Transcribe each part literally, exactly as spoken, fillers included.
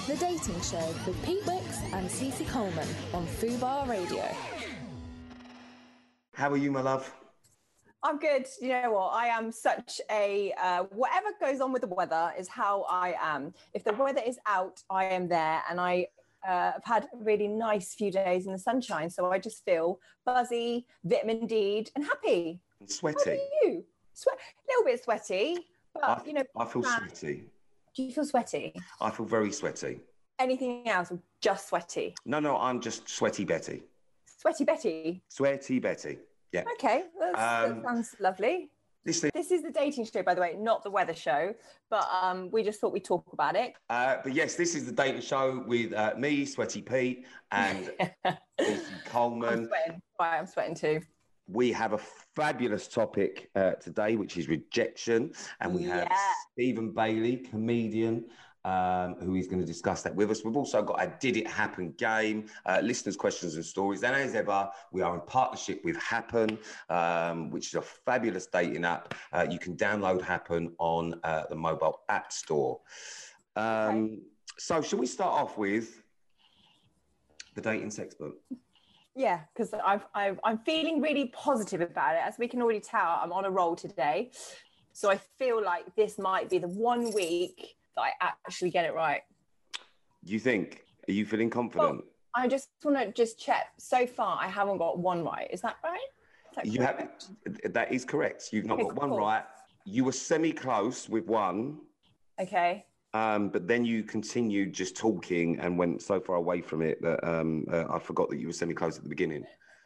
The Dating Show with Pete Wicks and Cece Coleman on Fubar Radio. How are you, my love? I'm good. You know what? I am such a, uh, whatever goes on with the weather is how I am. If the weather is out, I am there. And I uh, have had a really nice few days in the sunshine. So I just feel buzzy, vitamin D and happy. And sweaty. How do you? Sweat, a little bit sweaty, but I, you know. I feel uh, sweaty. Do you feel sweaty? I feel very sweaty. Anything else or just sweaty? No, no, I'm just sweaty Betty. Sweaty Betty? Sweaty Betty, yeah. Okay, that's, Um, that sounds lovely. Listen, This is the dating show, by the way, not the weather show, but um, we just thought we'd talk about it. uh, but yes, this is the dating show with uh, me, Sweaty Pete, and Lucy I'm Coleman. sweating. Right, I'm sweating too. We have a fabulous topic uh, today, which is rejection. And we have Yeah. Stephen Bailey, comedian, um, who is going to discuss that with us. We've also got a Did It Happen game, uh, listeners' questions and stories. And as ever, we are in partnership with Happen, um, which is a fabulous dating app. Uh, you can download Happen on uh, the mobile app store. Um, Okay. So shall we start off with the dating sex book? Yeah, because I've, I've, I'm feeling really positive about it. As we can already tell, I'm on a roll today. So I feel like this might be the one week that I actually get it right. You think? Are you feeling confident? Well, I just want to just check. So far, I haven't got one right. Is that right? Is that You have correct? that is correct. You've not Okay, got one cool. right. You were semi-close with one, Okay. um, but then you continued just talking and went so far away from it that um, uh, I forgot that you were semi-close at the beginning.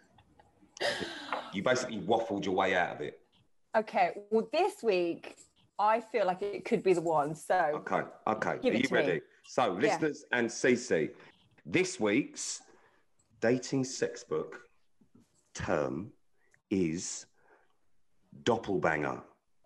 You basically waffled your way out of it. Okay. Well, this week, I feel like it could be the one. So Okay, okay. Give Are it you to ready? me. So, Yeah. listeners and Cece, this week's dating sex book term is doppelbanger.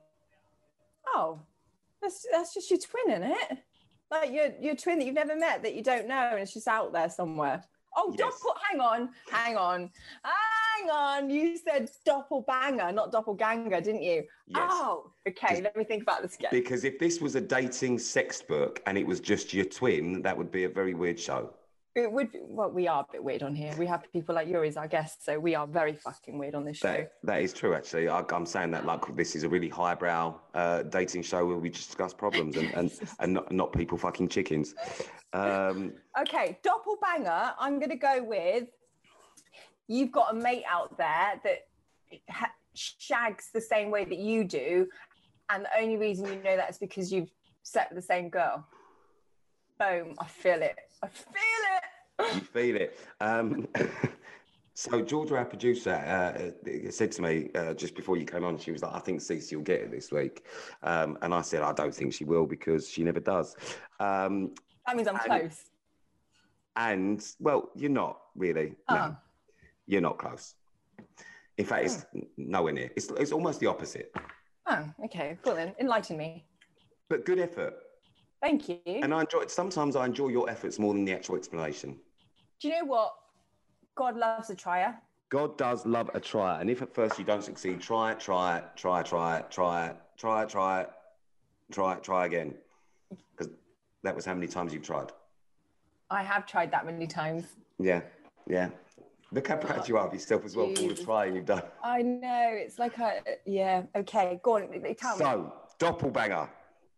Oh, that's that's just your twin, isn't it? Like your your twin that you've never met that you don't know and it's just out there somewhere. Oh, Yes. doppel. Hang on, hang on, hang on. You said doppelbanger, not doppelganger, didn't you? Yes. Oh, okay. Let me think about this again. Because if this was a dating sex book and it was just your twin, that would be a very weird show. It would. Be, well, we are a bit weird on here. We have people like yours, I guess. So we are very fucking weird on this show. That, that is true, actually. I, I'm saying that like this is a really highbrow uh, dating show where we just discuss problems and, and, and not, not people fucking chickens. Um, Okay, doppelbanger. I'm going to go with. You've got a mate out there that ha- shags the same way that you do, and the only reason you know that is because you've slept with the same girl. Boom! I feel it. I feel it. you feel it. Um, so Georgia, our producer, uh, said to me uh, just before you came on, she was like, I think Cece will get it this week. Um, and I said, I don't think she will because she never does. Um, That means I'm And- close. and, well, you're not really. Oh. No, you're not close. In fact, it's nowhere near. It's, it's almost the opposite. Oh, okay. Cool then. Enlighten me. But good effort. Thank you. And I enjoy it. Sometimes I enjoy your efforts more than the actual explanation. Do you know what? God loves a trier. God does love a try. And if at first you don't succeed, try it, try it, try it, try it, try it, try it, try it, try it, try again. Because that was how many times you've tried. I have tried that many times. Yeah, yeah. Look how proud you are of yourself as well for all the Jesus. trying you've done. I know. It's like a yeah. Okay, go on. Tell me. So, doppelbanger.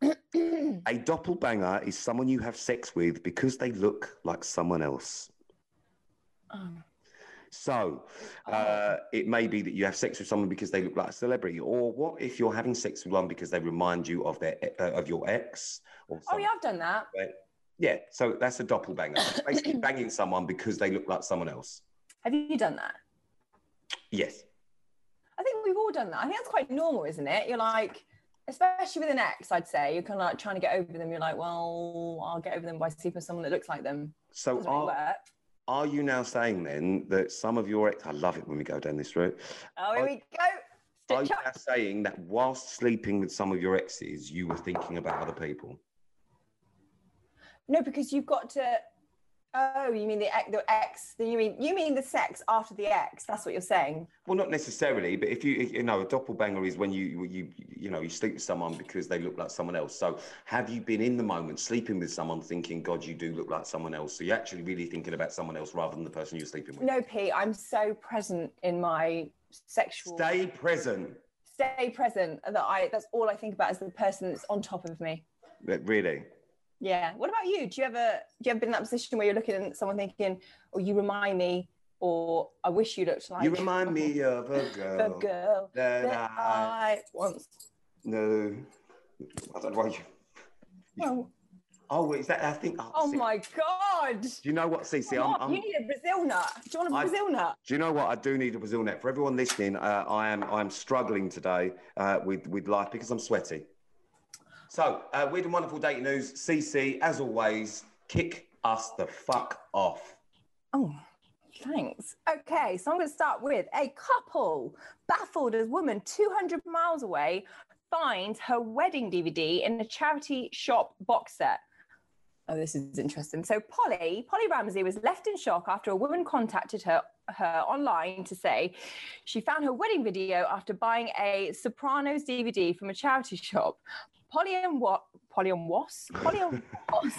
A doppelbanger is someone you have sex with because they look like someone else. Oh. So, uh, it may be that you have sex with someone because they look like a celebrity, or what if you're having sex with one because they remind you of their uh, of your ex? Or Oh yeah, I've done that. something. Yeah. So that's a doppelbanger. Basically, banging someone because they look like someone else. Have you done that? Yes. I think we've all done that. I think that's quite normal, isn't it? You're like, especially with an ex, I'd say, you're kind of like trying to get over them. You're like, well, I'll get over them by sleeping with someone that looks like them. So Doesn't really are, work. are you now saying then that some of your ex? I love it when we go down this route. Oh, here Are- we go. Are you Stitch now up. saying that whilst sleeping with some of your exes, you were thinking about other people? No, because you've got to Oh, you mean the ex? The ex you mean you mean the sex after the ex? That's what you're saying. Well, not necessarily, but if you you know, a doppelganger is when you you you know you sleep with someone because they look like someone else. So, have you been in the moment sleeping with someone, thinking, God, you do look like someone else? So you're actually really thinking about someone else rather than the person you're sleeping with. No, Pete, I'm so present in my sexual. Stay present. Stay present. That I. That's all I think about is the person that's on top of me. Really? Yeah. What about you? Do you ever do you ever been in that position where you're looking at someone thinking, "Oh, you remind me," or "I wish you looked like"? You remind me of a girl. The girl that, that I I once. No, I don't know why you. Oh. Oh, is that? I think. Oh, Oh see, my God! do you know what, Cece? Come I'm, on, I'm, you need a Brazil nut. Do you want a I- Brazil nut? Do you know what? I do need a Brazil net. For everyone listening, uh, I am I am struggling today uh, with with life because I'm sweaty. So, uh, weird and wonderful dating news. Cece, as always, kick us the fuck off. Oh, thanks. Okay, so I'm going to start with a couple baffled as woman two hundred miles away finds her wedding D V D in a charity shop box set. Oh, this is interesting. So Polly, Polly Ramsey was left in shock after a woman contacted her her online to say she found her wedding video after buying a Sopranos D V D from a charity shop. Polly and what? Polly and was? Polly and was?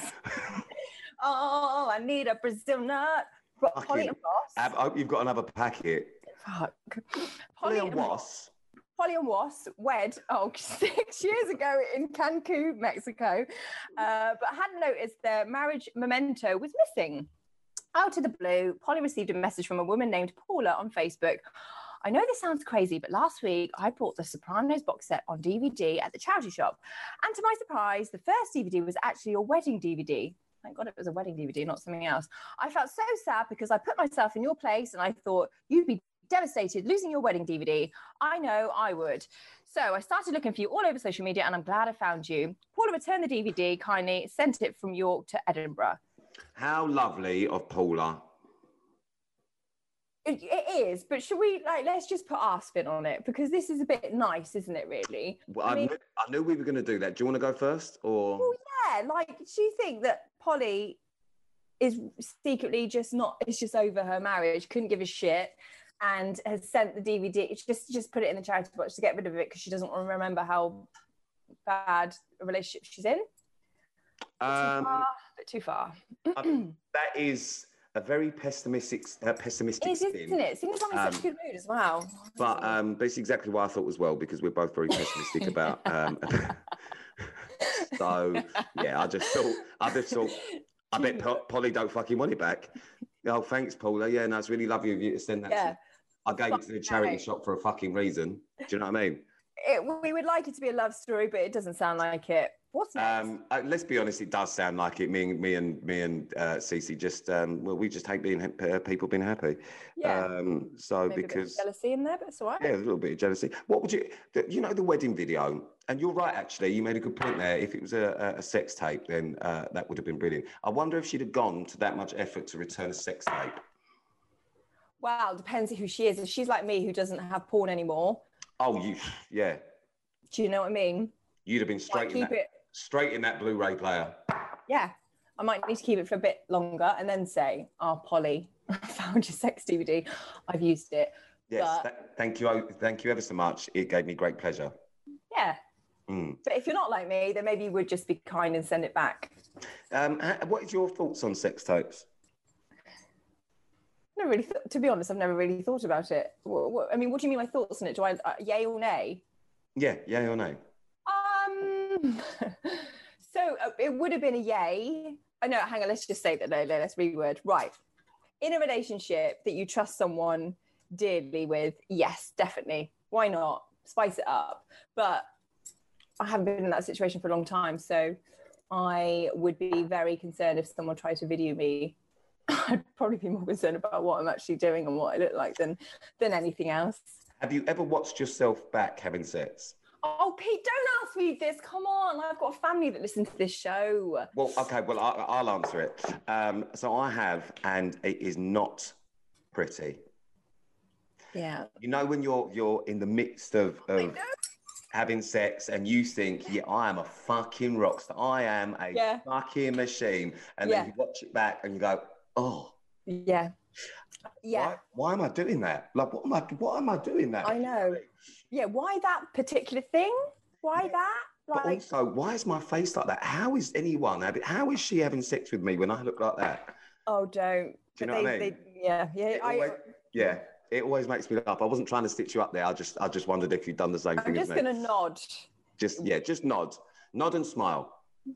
Oh, I need a Brazil nut. Fucking Polly and Ross. Ab, I hope you've got another packet. Fuck. Polly and Was. Polly and Was wed, oh, six years ago in Cancun, Mexico, uh, but hadn't noticed their marriage memento was missing. Out of the blue, Polly received a message from a woman named Paula on Facebook. I know this sounds crazy, but last week I bought the Sopranos box set on D V D at the charity shop. And to my surprise, the first D V D was actually a wedding D V D. Thank God it was a wedding D V D, not something else. I felt so sad because I put myself in your place and I thought you'd be devastated losing your wedding D V D. I know I would. So I started looking for you all over social media and I'm glad I found you. Paula returned the D V D kindly, sent it from York to Edinburgh. How lovely of Paula. It, it is, but should we, like, let's just put our spin on it because this is a bit nice, isn't it, really? Well, I I, mean- knew, I knew we were going to do that. Do you want to go first? Or Well, yeah, like, do you think that Polly is secretly just not, it's just over her marriage, couldn't give a shit, and has sent the D V D, just, just put it in the charity box to get rid of it because she doesn't want to remember how bad a relationship she's in? Um, too far, bit too far. I, that is a very pessimistic, uh, pessimistic It is, spin. isn't it? Seems I'm in such a Um, good mood as well. But um, but it's exactly what I thought as well, because we're both very pessimistic about. Um, so yeah, I just thought, I just thought, I bet Po- Polly don't fucking want it back. Oh, thanks, Paula. Yeah, no, it's really lovely of you to send that. Yeah. To, I gave it to the charity Okay. shop for a fucking reason. Do you know what I mean? It, we would like it to be a love story, but it doesn't sound like it. What's next? Um, uh, let's be honest, it does sound like it. Me and me and me and uh, Cece just um, well, we just hate being ha- uh, people being happy. Yeah. Um, so Maybe a bit of because jealousy in there, but it's all right. yeah, a little bit of jealousy. What would you, the, you know, the wedding video? And you're right, actually. You made a good point there. If it was a, a sex tape, then uh, that would have been brilliant. I wonder if she'd have gone to that much effort to return a sex tape. Wow, depends who she is. If she's like me, who doesn't have porn anymore, Oh, you, yeah, do you know what I mean? you'd have been Might straight in keep that, it. straight in that Blu-ray player. Yeah, I might need to keep it for a bit longer and then say, "Oh, Polly, I found your sex D V D. I've used it." Yes, But- that, thank you, thank you ever so much. It gave me great pleasure. Yeah, Mm. but if you're not like me, then maybe you would just be kind and send it back. Um, ha- what is your thoughts on sex tapes? Never really, th- to be honest, I've never really thought about it. What, what, I mean, what do you mean my thoughts on it? Do I uh, yay or nay? Yeah, yay or no? Um, so uh, it would have been a yay. I know. Hang on. Let's just say that. No, no, let's reword. Right. In a relationship that you trust someone dearly with, yes, definitely. Why not? Spice it up. But I haven't been in that situation for a long time, so I would be very concerned if someone tried to video me. I'd probably be more concerned about what I'm actually doing and what I look like than than anything else. Have you ever watched yourself back having sex? Oh, Pete, don't ask me this. Come on. I've got a family that listens to this show. Well, okay, well, I, I'll answer it. Um, so I have, and it is not pretty. Yeah. You know, when you're you're in the midst of, of having sex and you think, yeah, I am a fucking rock star. I am a Yeah. fucking machine. And Yeah. then you watch it back and you go, Oh. Yeah. Yeah. Why, why am I doing that? Like, what am I, what am I doing that? I know. Yeah, why that particular thing? Why Yeah. that? Like, But also, why is my face like that? How is anyone, having- how is she having sex with me when I look like that? oh, don't. Do you But know they, what I mean? They, yeah, yeah. It I, always, yeah, it always makes me laugh. I wasn't trying to stitch you up there. I just, I just wondered if you'd done the same I'm thing as just me. going to nod. Just, yeah, just nod, nod and smile.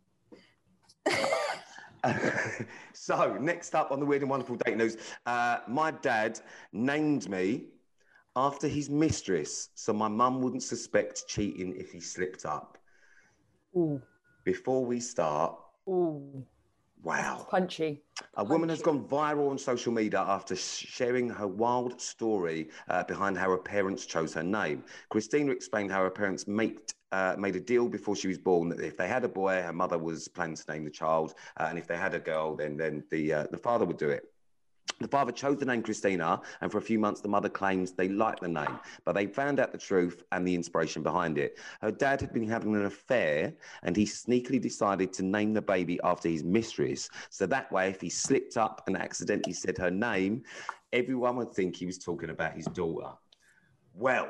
So next up on the Weird and Wonderful Date News, uh, my dad named me after his mistress, so my mum wouldn't suspect cheating if he slipped up. Ooh. Before we start, Ooh. wow. That's punchy. A woman has gone viral on social media after sharing her wild story uh, behind how her parents chose her name. Christina explained how her parents made, uh, made a deal before she was born that if they had a boy, her mother was planning to name the child, uh, and if they had a girl, then, then the, uh, the father would do it. The father chose the name Christina, and for a few months, the mother claims they liked the name, but they found out the truth and the inspiration behind it. Her dad had been having an affair, and he sneakily decided to name the baby after his mistress. So that way, if he slipped up and accidentally said her name, everyone would think he was talking about his daughter. Well,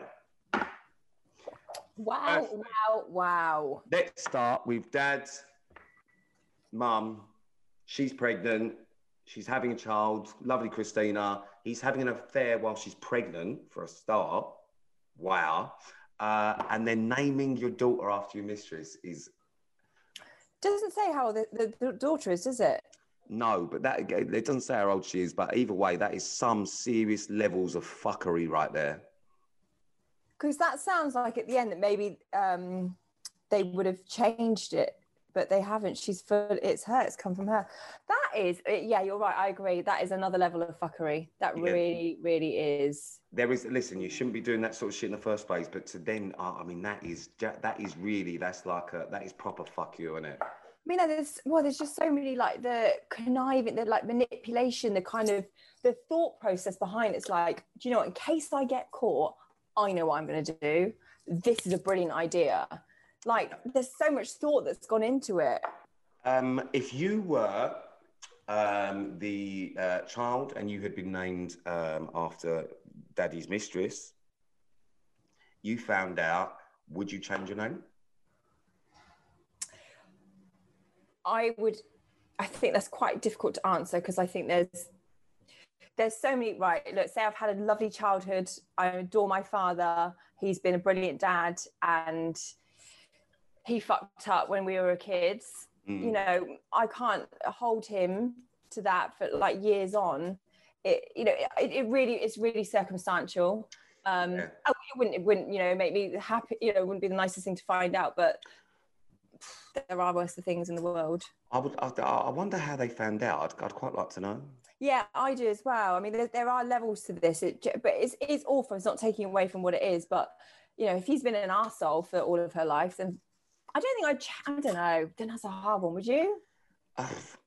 wow, wow, wow. Let's start with dad, mum. She's pregnant. She's having a child, lovely Christina. He's having an affair while she's pregnant, for a start. Wow. Uh, and then naming your daughter after your mistress is... Doesn't say how old the, the, the daughter is, does it? No, but that it doesn't say how old she is, but either way, that is some serious levels of fuckery right there. Because that sounds like at the end that maybe um, they would have changed it, but they haven't. She's full, it's her, it's come from her. That is, yeah, you're right, I agree. That is another level of fuckery. That Yeah. really, really is. There is, listen, you shouldn't be doing that sort of shit in the first place, but to then, uh, I mean, that is, that is really, that's like, a, that is proper fuck you, isn't it? I mean, there's, well, there's just so many, like, the conniving, the, like, manipulation, the kind of, the thought process behind it's like, do you know what, in case I get caught, I know what I'm going to do. This is a brilliant idea. Like, there's so much thought that's gone into it. Um, if you were um, the uh, child and you had been named um, after daddy's mistress, you found out, would you change your name? I would, I think that's quite difficult to answer because I think there's, there's so many, right, look, say I've had a lovely childhood. I adore my father. He's been a brilliant dad and he fucked up when we were kids. Mm. You know, I can't hold him to that for like years on. It, you know, it, it really, it's really circumstantial. Um, yeah. It wouldn't, it wouldn't, you know, make me happy. You know, it wouldn't be the nicest thing to find out, but there are worse things in the world. I would, I, I wonder how they found out. I'd, I'd quite like to know. Yeah, I do as well. I mean, there, there are levels to this, it, but it's, it's awful. It's not taking away from what it is, but you know, if he's been an arsehole for all of her life, then I don't think I'd, ch- I don't know. Then that's a hard one. Would you? Uh,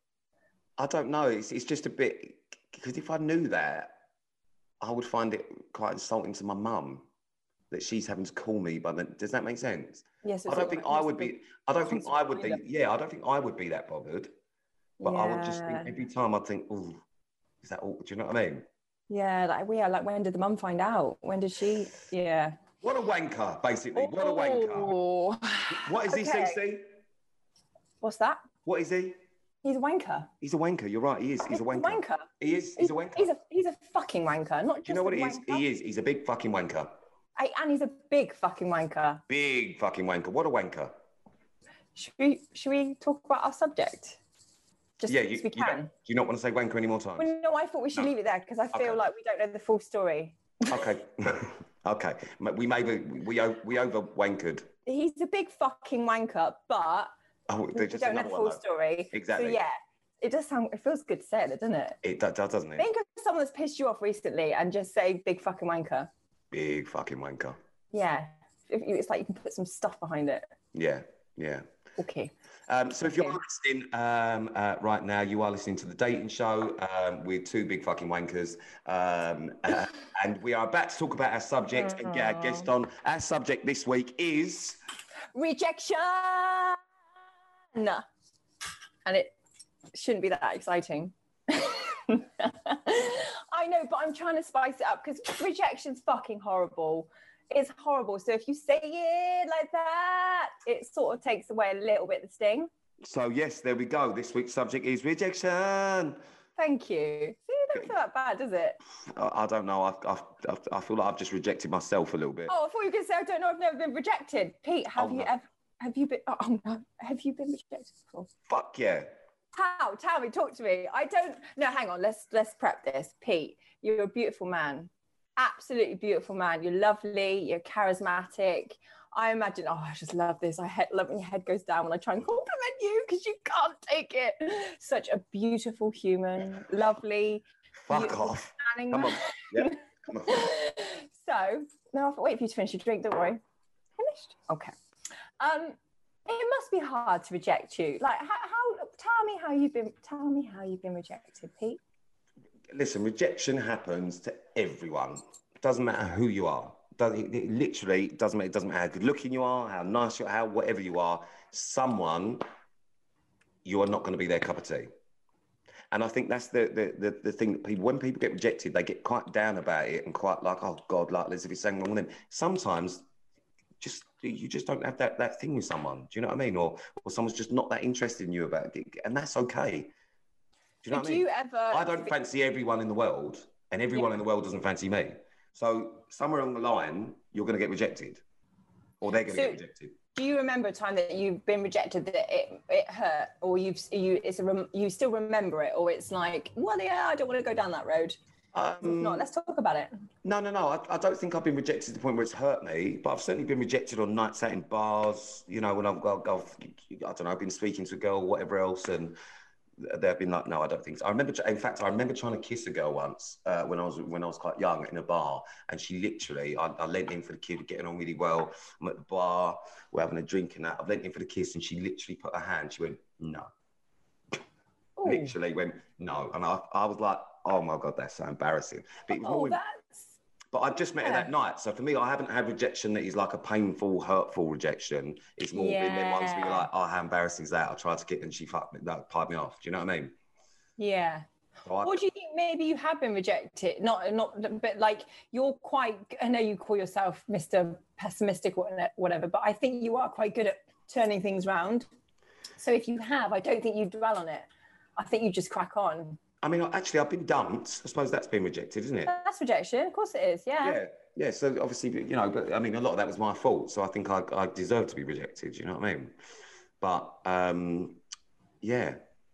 I don't know. It's, it's just a bit, because if I knew that, I would find it quite insulting to my mum that she's having to call me by the, does that make sense? Yes. I don't think I would be, I don't think I would be, yeah, I don't think I would be that bothered. But yeah. I would just think every time I'd think, oh, is that all, do you know what I mean? Yeah, like we are like, when did the mum find out? When did she, yeah. What a wanker, basically. Oh. What a wanker. What is he, okay. Cece? What's that? What is he? He's a wanker. He's a wanker. You're right. He is. He's, he's a wanker. a wanker. He is. He's, he's a wanker. He's a he's a fucking wanker. Not just. Do you know what a he is? wanker. He is. He's a big fucking wanker. I, and he's a big fucking wanker. Big fucking wanker. What a wanker. Should we should we talk about our subject? Just yeah, as you, we you can. Do you not want to say wanker any more times? Well, no, I thought we should no. leave it there because I feel okay. like we don't know the full story. Okay. Okay. We maybe we we over wankered. He's a big fucking wanker, but oh, we don't know the full though. story. Exactly. So yeah, it does sound. It feels good to say it, doesn't it? It does, doesn't it? Think of someone that's pissed you off recently and just say big fucking wanker. Big fucking wanker. Yeah, it's like you can put some stuff behind it. Yeah. Yeah. Okay. Um, so if you're listening um, uh, right now, you are listening to The Dating Show um, with two big fucking wankers. Um, uh, and we are about to talk about our subject and get our guest on. Our subject this week is... rejection! And it shouldn't be that exciting. I know, but I'm trying to spice it up because rejection's fucking horrible. It's horrible. So if you say it like that, it sort of takes away a little bit of the sting. So yes, there we go. This week's subject is rejection. Thank you. See, it don't feel that bad, does it? I, I don't know. I, I, I, I feel like I've just rejected myself a little bit. Oh, I thought you were going to say, I don't know, I've never been rejected. Pete, have Oh, you no. ever, have you been, oh no, have you been rejected before? Fuck yeah. How? Tell me, talk to me. I don't, no, hang on, let's, let's prep this. Pete, you're a beautiful man. Absolutely beautiful man. You're lovely, you're charismatic. I imagine, oh, I just love this. I he- love when your head goes down when I try and compliment you because you can't take it. Such a beautiful human, lovely. Fuck beautiful, off. stunning Come on. man. Yep. Come on. So, no, I'll wait for you to finish your drink, don't worry. Finished? Okay. Um, it must be hard to reject you. Like, how, how, tell me how you've been, tell me how you've been rejected, Pete. Listen, rejection happens to everyone. It doesn't matter who you are. Does it, it literally doesn't matter. It doesn't matter how good looking you are, how nice you are, how whatever you are. Someone, you are not going to be their cup of tea. And I think that's the, the the the thing that people, when people get rejected, they get quite down about it and quite like, oh God, like as if it's something wrong with them. Sometimes, just you just don't have that that thing with someone. Do you know what I mean? Or or someone's just not that interested in you about it, and that's okay. Do you know what I Do mean? you ever? I don't fancy everyone in the world, and everyone Yeah. in the world doesn't fancy me. So somewhere along the line, you're going to get rejected, or they're going to So- get rejected. Do you remember a time that you've been rejected that it it hurt, or you've you it's a rem, you still remember it, or it's like, well, yeah, I don't want to go down that road. If Um, not, let's talk about it. No, no, no. I, I don't think I've been rejected to the point where it's hurt me, but I've certainly been rejected on nights out in bars. You know, when I've, I've, I've I don't know, I've been speaking to a girl, whatever else, and they've been like, no, I don't think so. I remember, in fact, I remember trying to kiss a girl once uh, when I was when I was quite young in a bar, and she literally, I, I leant in for the kid, getting on really well. I'm at the bar, we're having a drink and that. I've leant in for the kiss, and she literally put her hand. She went, no. Ooh. Literally went no, and I, I was like, oh my God, that's so embarrassing. But it was Oh, more with, that's but I just met her Yeah. that night. So for me, I haven't had rejection that is like a painful, hurtful rejection. It's more been them ones where you're Yeah. like, oh, how embarrassing is that? I tried to get and she fucked me, that piped me off. Do you know what I mean? yeah. So I, Or do you think maybe you have been rejected? Not, not, but like you're quite. I know you call yourself Mister Pessimistic or whatever, but I think you are quite good at turning things around. So if you have, I don't think you dwell on it. I think you just crack on. I mean, actually, I've been dumped. I suppose that's been rejected, isn't it? That's rejection. Of course it is. Yeah. Yeah. Yeah. So obviously, you know, but I mean, a lot of that was my fault. So I think I, I deserve to be rejected. You know what I mean? But um, yeah.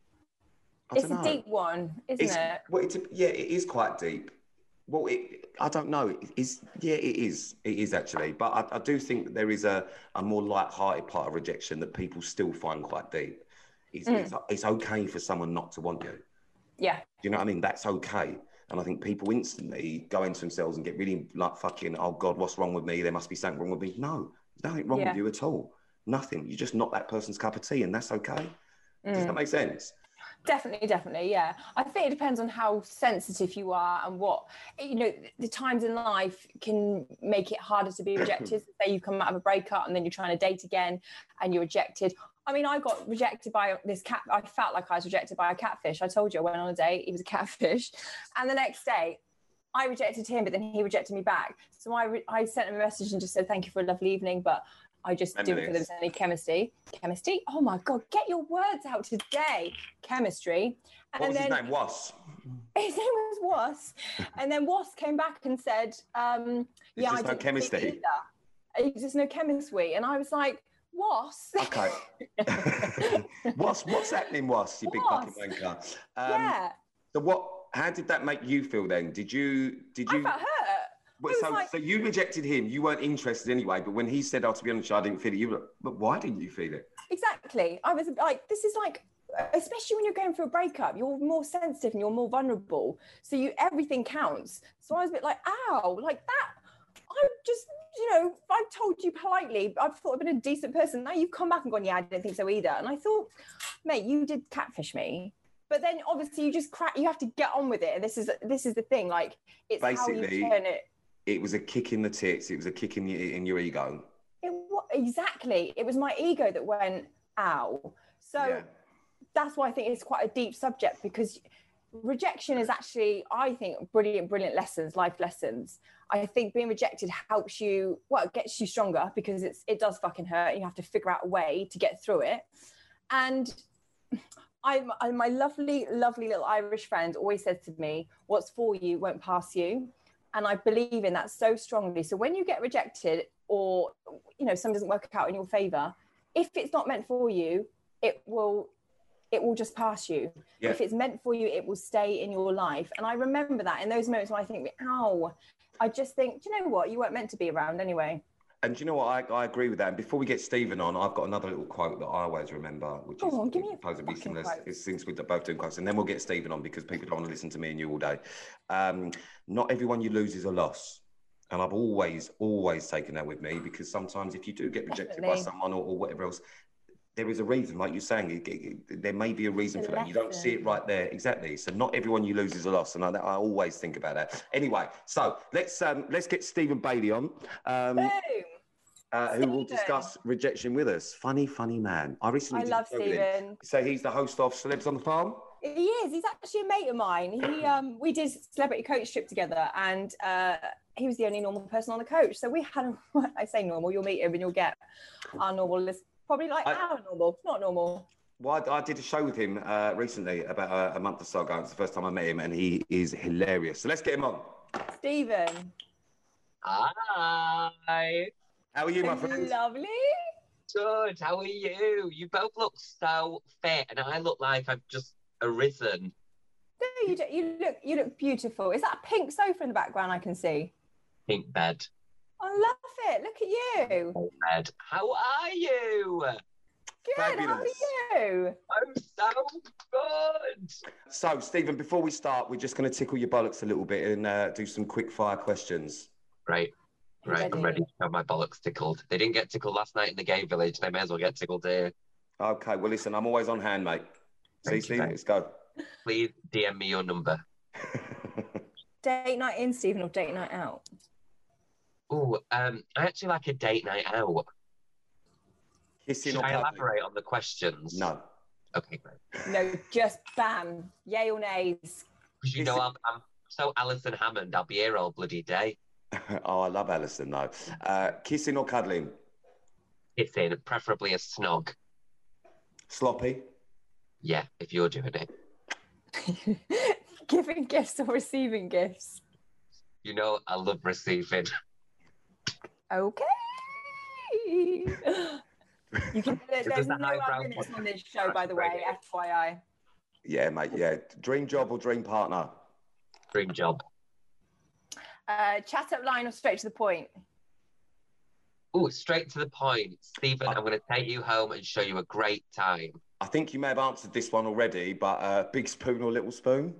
I It's don't a know. deep one, isn't It's, it? well, it's a, yeah, it is quite deep. Well, it, I don't know. It is, yeah, it is. It is actually. But I, I do think there is a, a more light-hearted part of rejection that people still find quite deep. It's, Mm. it's, it's okay for someone not to want you. Yeah. Do you know what I mean? That's okay. And I think people instantly go into themselves and get really like fucking, oh God, what's wrong with me? There must be something wrong with me. No, there's nothing wrong Yeah. with you at all. Nothing. You're just not that person's cup of tea, and that's okay. Does Mm. that make sense? Definitely, definitely, yeah. I think it depends on how sensitive you are and what, you know, the times in life can make it harder to be rejected. Say you come out of a breakup and then you're trying to date again and you're rejected. I mean, I got rejected by this cat. I felt like I was rejected by a catfish. I told you I went on a date. He was a catfish. And the next day, I rejected him, but then he rejected me back. So I, re- I sent him a message and just said, thank you for a lovely evening, but I just didn't feel there was any chemistry. Chemistry? Oh my God, get your words out today. Chemistry. What was his name? Was? His name was Was. And then Was came back and said, um, yeah, I just no didn't chemistry? feel either. There's just no chemistry. And I was like, Was? Okay. what's what's happening, Was? You big Was. fucking wanker. Um, Yeah. So what? How did that make you feel then? Did you? Did you? I felt hurt. Well, I was so, like- so you rejected him. You weren't interested anyway. But when he said, "Oh, to be honest, I didn't feel it," you were like, "But why didn't you feel it?" Exactly. I was like, this is like, especially when you're going through a breakup, you're more sensitive and you're more vulnerable. So you everything counts. So I was a bit like, ow, like that. I just, you know, I told you politely, I thought I'd been a decent person. Now you've come back and gone, yeah, I didn't think so either. And I thought, mate, you did catfish me. But then obviously you just crack, you have to get on with it. And this is this is the thing, like it's Basically, how you turn it. It was a kick in the tits. It was a kick in, the, in your ego. It wa- exactly. It was my ego that went, ow. So Yeah. that's why I think it's quite a deep subject, because rejection is actually, I think, brilliant, brilliant lessons, life lessons. I think being rejected helps you, well, it gets you stronger because it's it does fucking hurt. And you have to figure out a way to get through it. And I, I, my lovely, lovely little Irish friend always says to me, what's for you won't pass you. And I believe in that so strongly. So when you get rejected or, you know, something doesn't work out in your favor, if it's not meant for you, it will it will just pass you. Yeah. If it's meant for you, it will stay in your life. And I remember that in those moments when I think, ow, I just think, do you know what? You weren't meant to be around anyway. And do you know what? I, I agree with that. And before we get Stephen on, I've got another little quote that I always remember, which is oh, give me supposed to be similar. Since we're both doing quotes, and then we'll get Stephen on because people don't want to listen to me and you all day. Um, not everyone you lose is a loss. And I've always, always taken that with me because sometimes if you do get rejected Definitely. by someone or, or whatever else, there is a reason, like you're saying, it, it, there may be a reason it's for that. You don't see it right there. Exactly. So not everyone you lose is a loss. And I, I always think about that. Anyway, so let's um, let's get Stephen Bailey on. Um, Boom. Uh, who will discuss rejection with us. Funny, funny man. I recently I love Stephen. So he's the host of Celebs on the Farm? He is. He's actually a mate of mine. He um, We did Celebrity Coach Trip together and uh, he was the only normal person on the coach. So we had, a, I say normal, you'll meet him and you'll get our normal list. Probably like I, our normal, not normal. Well, I, I did a show with him uh, recently, about a, a month or so ago. It's the first time I met him and he is hilarious. So let's get him on. Stephen. Hi. How are you, my friend? Lovely. Good. How are you? You both look so fit, and I look like I've just arisen. No, you do, you look you look beautiful. Is that a pink sofa in the background? I can see. Pink bed. I love it. Look at you. Pink bed. How are you? Good. Fabulous. How are you? I'm so good. So, Stephen, before we start, we're just going to tickle your bollocks a little bit and uh, do some quick fire questions. Right. Right, Ready. I'm ready to have my bollocks tickled. They didn't get tickled last night in the gay village. They may as well get tickled here. Okay, well, listen, I'm always on hand, mate. See, Thank Steve, you, let's go. Please D M me your number. Date night in, Stephen, or date night out? Oh, um, I actually like a date night out. Kissing Should or I cuddling? elaborate on the questions? No. Okay, great. No, just bam. Yay or nays? Because you know I'm, I'm so Alison Hammond. I'll be here all bloody day. Oh, I love Alison, though. Uh, kissing or cuddling? Kissing, preferably a snog. Sloppy? Yeah, if you're doing it. Giving gifts or receiving gifts? You know, I love receiving. Okay. You can. There's Is this a no highbrow minutes podcast? on this show, by the way. F Y I. Yeah, mate, yeah. Dream job or dream partner? Dream job. Uh, chat up line or straight to the point? Oh, straight to the point. Stephen, I'm going to take you home and show you a great time. I think you may have answered this one already, but uh, big spoon or little spoon?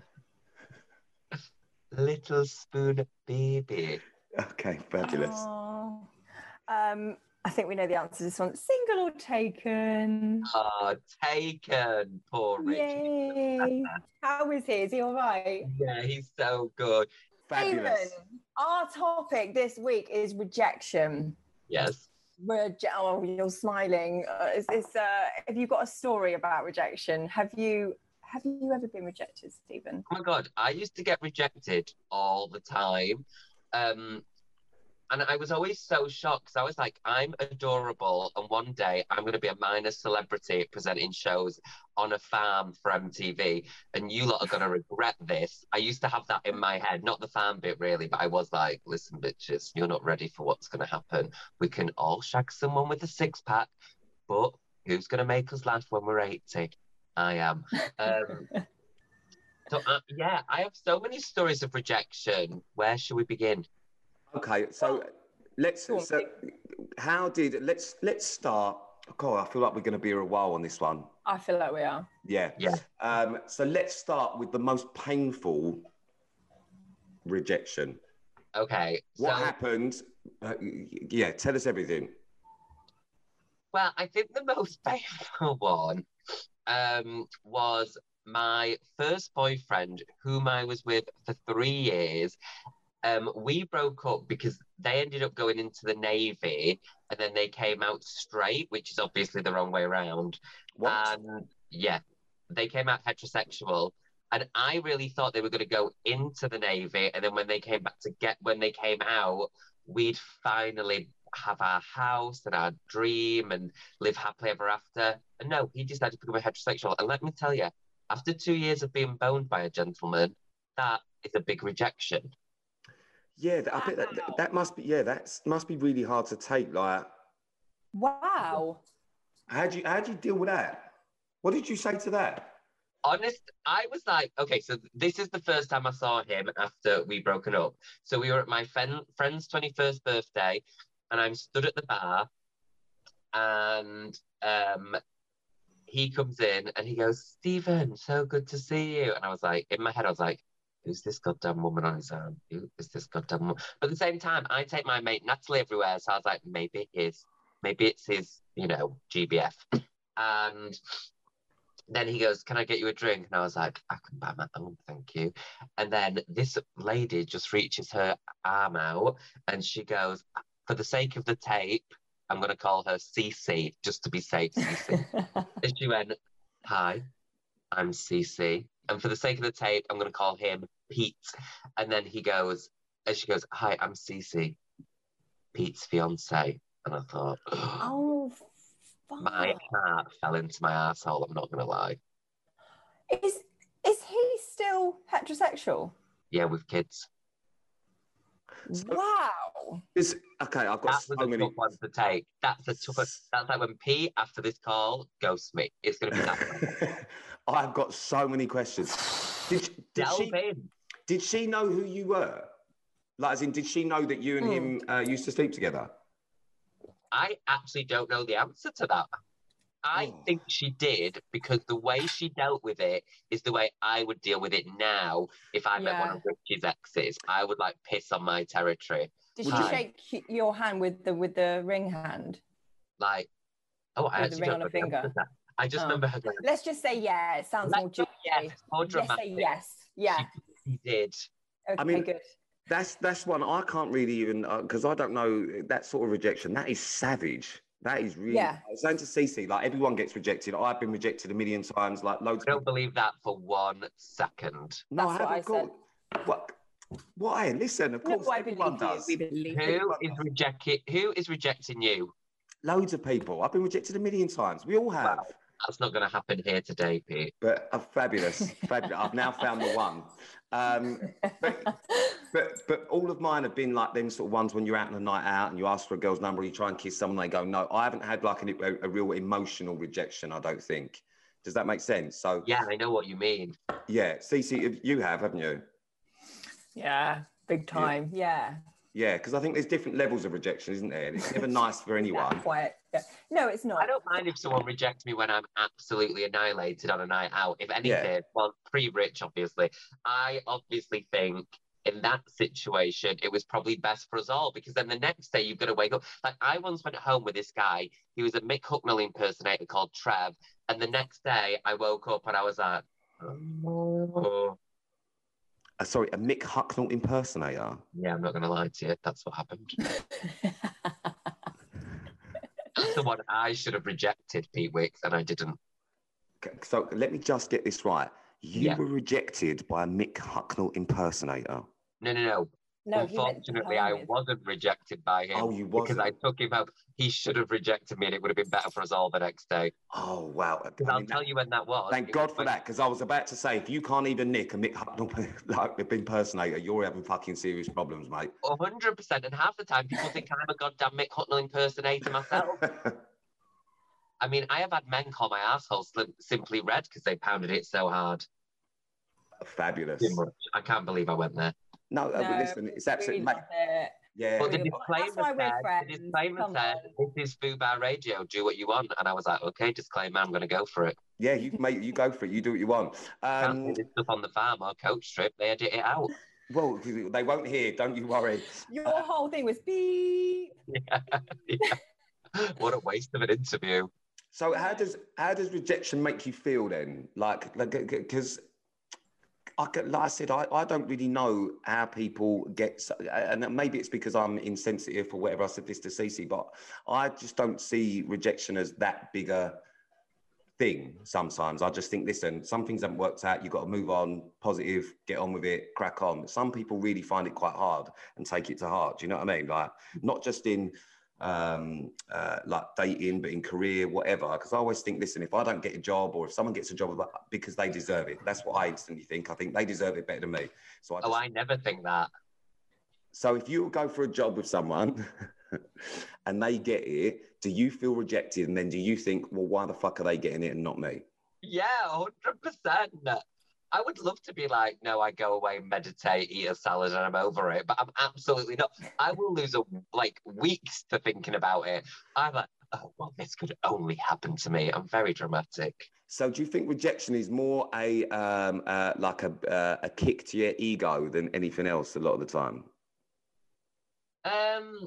Little spoon baby. Okay, fabulous. Oh, um, I think we know the answer to this one. Single or taken? Oh, taken. Poor Richie. Yay. How is he? Is he all right? Yeah, he's so good. Fabulous. Stephen, our topic this week is rejection. Yes. Reje- oh, you're smiling. Uh, is this? Uh, have you got a story about rejection? Have you? Have you ever been rejected, Stephen? Oh my God, I used to get rejected all the time. Um, and I was always so shocked because I was like, I'm adorable. And one day I'm going to be a minor celebrity presenting shows on a farm for M T V. And you lot are going to regret this. I used to have that in my head, not the farm bit really, but I was like, listen, bitches, you're not ready for what's going to happen. We can all shag someone with a six pack, but who's going to make us laugh when we're eighty? I am. Um, so, uh, yeah, I have so many stories of rejection. Where should we begin? Okay, so let's. So, how did let's let's start. God, I feel like we're going to be here a while on this one. I feel like we are. Yeah. Yeah. Um, so let's start with the most painful rejection. Okay. What so, happened? Uh, yeah, tell us everything. Well, I think the most painful one um, was my first boyfriend, whom I was with for three years. Um, we broke up because they ended up going into the Navy and then they came out straight, which is obviously the wrong way around. What? And yeah, they came out heterosexual And I really thought they were going to go into the Navy, and then when they came back to get, when they came out, we'd finally have our house and our dream and live happily ever after. And no, he decided to become a heterosexual. And let me tell you, after two years of being boned by a gentleman, that is a big rejection. Yeah, I bet that, that must be, yeah, that must be really hard to take. Like, wow. How do you, how do you deal with that? What did you say to that? Honest, I was like, okay, so this is the first time I saw him after we broken up. So we were at my friend, friend's twenty-first birthday, and I'm stood at the bar, and um, he comes in and he goes, Stephen, so good to see you. And I was like, in my head, I was like, who's this goddamn woman on his arm? Who is this goddamn woman? But at the same time, I take my mate Natalie everywhere, so I was like, maybe his, maybe it's his, you know, G B F. And then he goes, can I get you a drink? And I was like, I can buy my own, thank you. And then this lady just reaches her arm out and she goes, for the sake of the tape, I'm going to call her Cece, just to be safe, Cece. And she went, hi, I'm Cece. And for the sake of the tape, I'm going to call him Pete. And then he goes, and she goes, hi, I'm Cece, Pete's fiance. And I thought, oh, my heart fell into my arsehole, I'm not going to lie. Is is he still heterosexual? Yeah, with kids. So, wow. Is, okay, I've got That's so a many... tough one to take. That's a tough one. That's like when Pete, after this call, ghosts me. It's going to be that. I've got so many questions. Did, did, she, in. did she know who you were? Like, as in, did she know that you and mm. him uh, used to sleep together? I actually don't know the answer to that. I oh. think she did because the way she dealt with it is the way I would deal with it now if I yeah. met one of Richie's exes. I would like piss on my territory. Did she shake your hand with the with the ring hand? Like, oh, I with actually the ring don't on a finger. I just oh. remember her going, let's just say yeah. It sounds more juicy. Yes, more dramatic. Let's say yes. Yeah. She, she did. Okay, I mean, good. That's that's one I can't really even because uh, I don't know that sort of rejection. That is savage. That is really. Yeah. I was saying to Cece, like everyone gets rejected. I've been rejected a million times. Like loads. I don't of people. believe that for one second. No, that's I what haven't. I said. What? Why? Listen, of course, no, everyone does. We believe who is rejecting? Who is rejecting you? Loads of people. I've been rejected a million times. We all have. Well, that's not going to happen here today, Pete. But uh, fabulous, fabulous. I've now found the one. Um, but, but but all of mine have been like them sort of ones when you're out on a night out and you ask for a girl's number, or you try and kiss someone, they go no. I haven't had like a, a, a real emotional rejection. I don't think. Does that make sense? So yeah, I know what you mean. Yeah, Cece, you have, haven't you? Yeah, big time. Yeah. Yeah, because I think there's different levels of rejection, isn't there? It's never nice for anyone. Quite. Yeah. No, it's not. I don't mind if someone rejects me when I'm absolutely annihilated on a night out. If anything, yeah. well, pre-Rich, obviously. I obviously think in that situation, it was probably best for us all because then the next day you've got to wake up. Like I once went home with this guy. He was a Mick Hucknall impersonator called Trev. And the next day I woke up and I was like, oh. Uh, sorry, a Mick Hucknall impersonator? Yeah, I'm not going to lie to you. That's what happened. That's the one I should have rejected, Pete Wicks, and I didn't. So let me just get this right. You yeah. were rejected by a Mick Hucknall impersonator? No, no, no. No, unfortunately, I wasn't rejected by him. Oh, you wasn't? Because I took him out. He should have rejected me and it would have been better for us all the next day. Oh, wow. Because I'll mean, tell that, you when that was. Thank it God was for that, because I was about to say, if you can't even nick a Mick Hucknall like, impersonator, you're having fucking serious problems, mate. one hundred percent. And half the time, people think I'm a goddamn Mick Hucknall impersonator myself. I mean, I have had men call my arsehole Simply Red because they pounded it so hard. Fabulous. Too much. I can't believe I went there. No, no uh, listen, it's absolutely... Mate, it. Yeah. But the disclaimer said, the disclaimer said, this is Fubar Radio, do what you want. And I was like, okay, disclaimer, I'm going to go for it. Yeah, you mate, you go for it. You do what you want. Um, Can't do this stuff on the farm or coach strip. They edit it out. Well, they won't hear, don't you worry. Your whole thing was beep. Yeah, yeah. What a waste of an interview. So how does how does rejection make you feel then? Like, because... Like, I, like I said, I, I don't really know how people get, and maybe it's because I'm insensitive or whatever. I said this to Cece, but I just don't see rejection as that big a thing sometimes. I just think, listen, some things haven't worked out. You've got to move on, positive, get on with it, crack on. Some people really find it quite hard and take it to heart. Do you know what I mean? Like, not just in um, uh, like dating, but in career, whatever. Because I always think, listen, if I don't get a job or if someone gets a job, because they deserve it. That's what I instantly think. I think they deserve it better than me. So I just, oh, I never think that. So if you go for a job with someone and they get it, do you feel rejected? And then do you think, well, why the fuck are they getting it and not me? Yeah, one hundred percent. I would love to be like, no, I go away, meditate, eat a salad, and I'm over it. But I'm absolutely not. I will lose a, like weeks to thinking about it. I'm like, oh, well, this could only happen to me. I'm very dramatic. So do you think rejection is more a um, uh, like a uh, a kick to your ego than anything else a lot of the time? Um,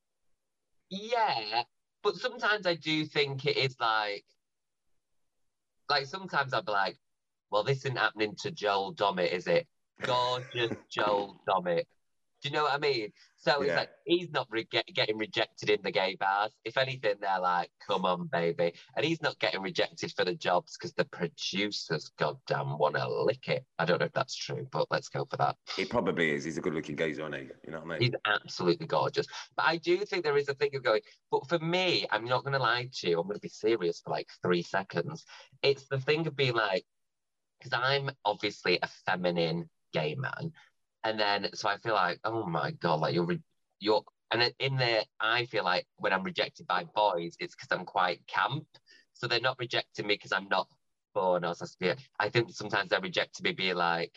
yeah, but sometimes I do think it is like, like sometimes I'll be like, well, this isn't happening to Joel Dommett, is it? Gorgeous Joel Dommett. Do you know what I mean? So Yeah. it's like, he's not re- get, getting rejected in the gay bars. If anything, they're like, come on, baby. And he's not getting rejected for the jobs because the producers, goddamn, want to lick it. I don't know if that's true, but let's go for that. It probably is. He's a good-looking geezer, isn't he? You know what I mean? He's absolutely gorgeous. But I do think there is a thing of going, but for me, I'm not going to lie to you. I'm going to be serious for like three seconds. It's the thing of being like, because I'm obviously a feminine gay man. And then, so I feel like, oh my God, like you're, re- you're, and in there, I feel like when I'm rejected by boys, it's because I'm quite camp. So they're not rejecting me because I'm not born or something. I think sometimes they're rejecting me being like,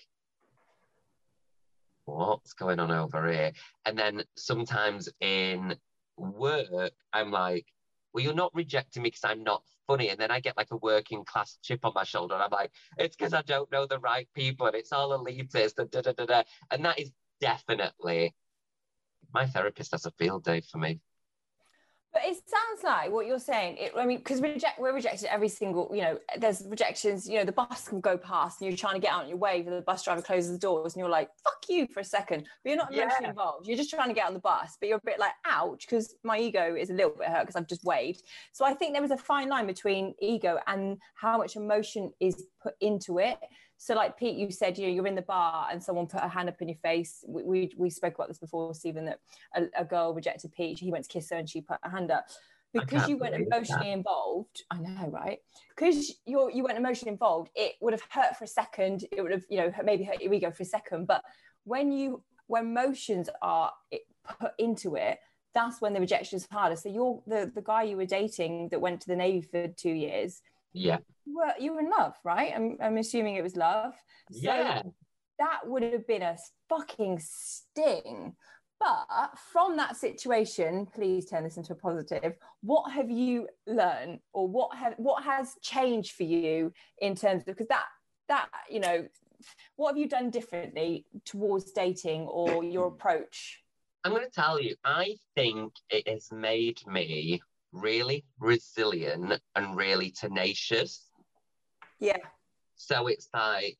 what's going on over here? And then sometimes in work, I'm like, well, you're not rejecting me because I'm not funny. And then I get like a working class chip on my shoulder. And I'm like, it's because I don't know the right people and it's all elitist and da da da da. And that is definitely, my therapist has a field day for me. But it sounds like what you're saying, it, I mean, because reject, we're rejected every single, you know, there's rejections, you know, the bus can go past and you're trying to get out on your way, but the bus driver closes the doors and you're like, fuck you for a second. But you're not emotionally Yeah. involved. You're just trying to get on the bus, but you're a bit like, ouch, because my ego is a little bit hurt because I've just waved. So I think there was a fine line between ego and how much emotion is put into it. So like Pete, you said, you know, you're in the bar and someone put a hand up in your face. We we, we spoke about this before, Stephen, that a, a girl rejected Pete. He went to kiss her and she put a hand up. Because you weren't emotionally that. involved, I know, right? Because you're you weren't emotionally involved, it would have hurt for a second. It would have, you know, maybe hurt your ego for a second. But when you when emotions are put into it, that's when the rejection is harder. So you're the the guy you were dating that went to the Navy for two years. Yeah. You were, you were in love, right? I'm, I'm assuming it was love. So yeah. that would have been a fucking sting. But from that situation, please turn this into a positive. What have you learned, or what have what has changed for you in terms of, because that that you know, what have you done differently towards dating or your approach? I'm going to tell you, I think it has made me really resilient and really tenacious. Yeah. So it's like,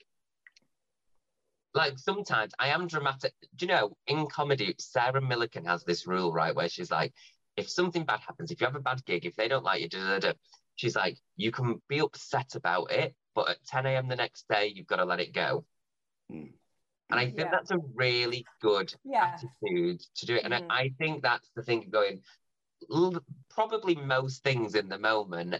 like sometimes I am dramatic. Do you know, in comedy, Sarah Millican has this rule, right, where she's like, if something bad happens, if you have a bad gig, if they don't like you, da, da, da, she's like, you can be upset about it, but at ten a.m. the next day, you've got to let it go. Mm. And I think yeah. that's a really good yeah. attitude to do it. And mm. I, I think that's the thing going, probably most things in the moment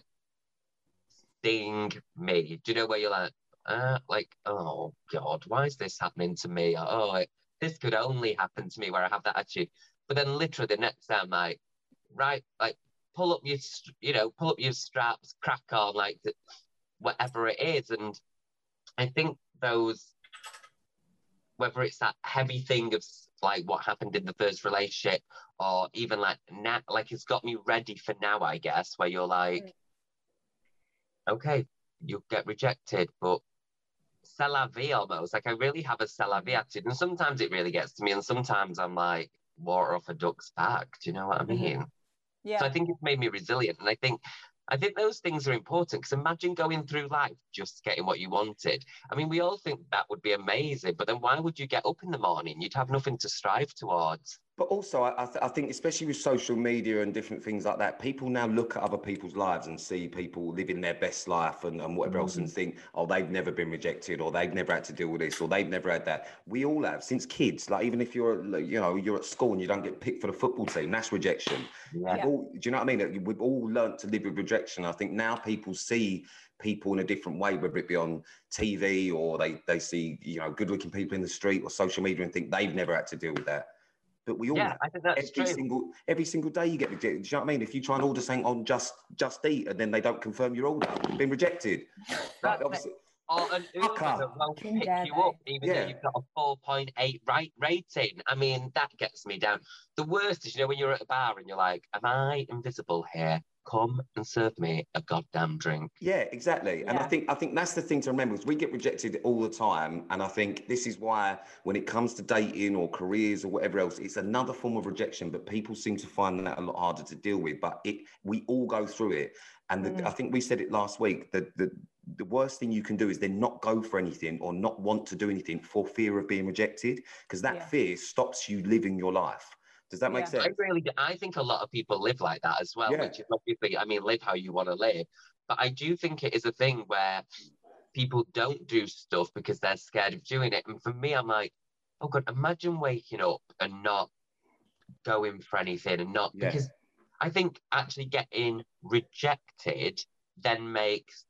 sting me. Do you know where you're like, uh, like, oh God, why is this happening to me? Oh, it, this could only happen to me where I have that attitude. But then literally the next time, like, right, like, pull up your, you know, pull up your straps, crack on, like, whatever it is. And I think those, whether it's that heavy thing of like what happened in the first relationship, or even like now, like it's got me ready for now, I guess, where you're like, okay, you'll get rejected, but c'est la vie almost. Like I really have a c'est la vie attitude. And sometimes it really gets to me, and sometimes I'm like, water off a duck's back. Do you know what I mean? Mm-hmm. Yeah. So I think it's made me resilient. And I think I think those things are important, because imagine going through life just getting what you wanted. I mean, we all think that would be amazing, but then why would you get up in the morning? You'd have nothing to strive towards. But also, I, I, th- I think, especially with social media and different things like that, people now look at other people's lives and see people living their best life and, and whatever else and think, oh, they've never been rejected or they've never had to deal with this or they've never had that. We all have since kids. Like, even if you're, like, you know, you're at school and you don't get picked for the football team, that's rejection. Yeah. We've all, do you know what I mean? We've all learnt to live with rejection. I think now people see people in a different way, whether it be on T V or they, they see, you know, good looking people in the street or social media and think they've never had to deal with that. But we all, yeah, I think that's every true. single every single day you get rejected. Do you know what I mean? If you try and order something on Just Just Eat and then they don't confirm your order, you've been rejected. Like, obviously, Or an Uber Fucker. that won't Fucking pick dare you they. up, even Yeah. though you've got a four point eight right rating. I mean, that gets me down. The worst is, you know, when you're at a bar and you're like, am I invisible here? Come and serve me a goddamn drink. yeah, exactly. And I Yeah. think I think that's the thing to remember is we get rejected all the time. And I think this is why when it comes to dating or careers or whatever else, it's another form of rejection. But people seem to find that a lot harder to deal with. But it we all go through it. And the, Mm. I think we said it last week that the the worst thing you can do is then not go for anything or not want to do anything for fear of being rejected, because that Yeah. fear stops you living your life. Does that make Yeah. I sense? really do. I think a lot of people live like that as well, Yeah. which is obviously, I mean, live how you want to live. But I do think it is a thing where people don't do stuff because they're scared of doing it. And for me, I'm like, oh God, imagine waking up and not going for anything and not, Yeah. because I think actually getting rejected then makes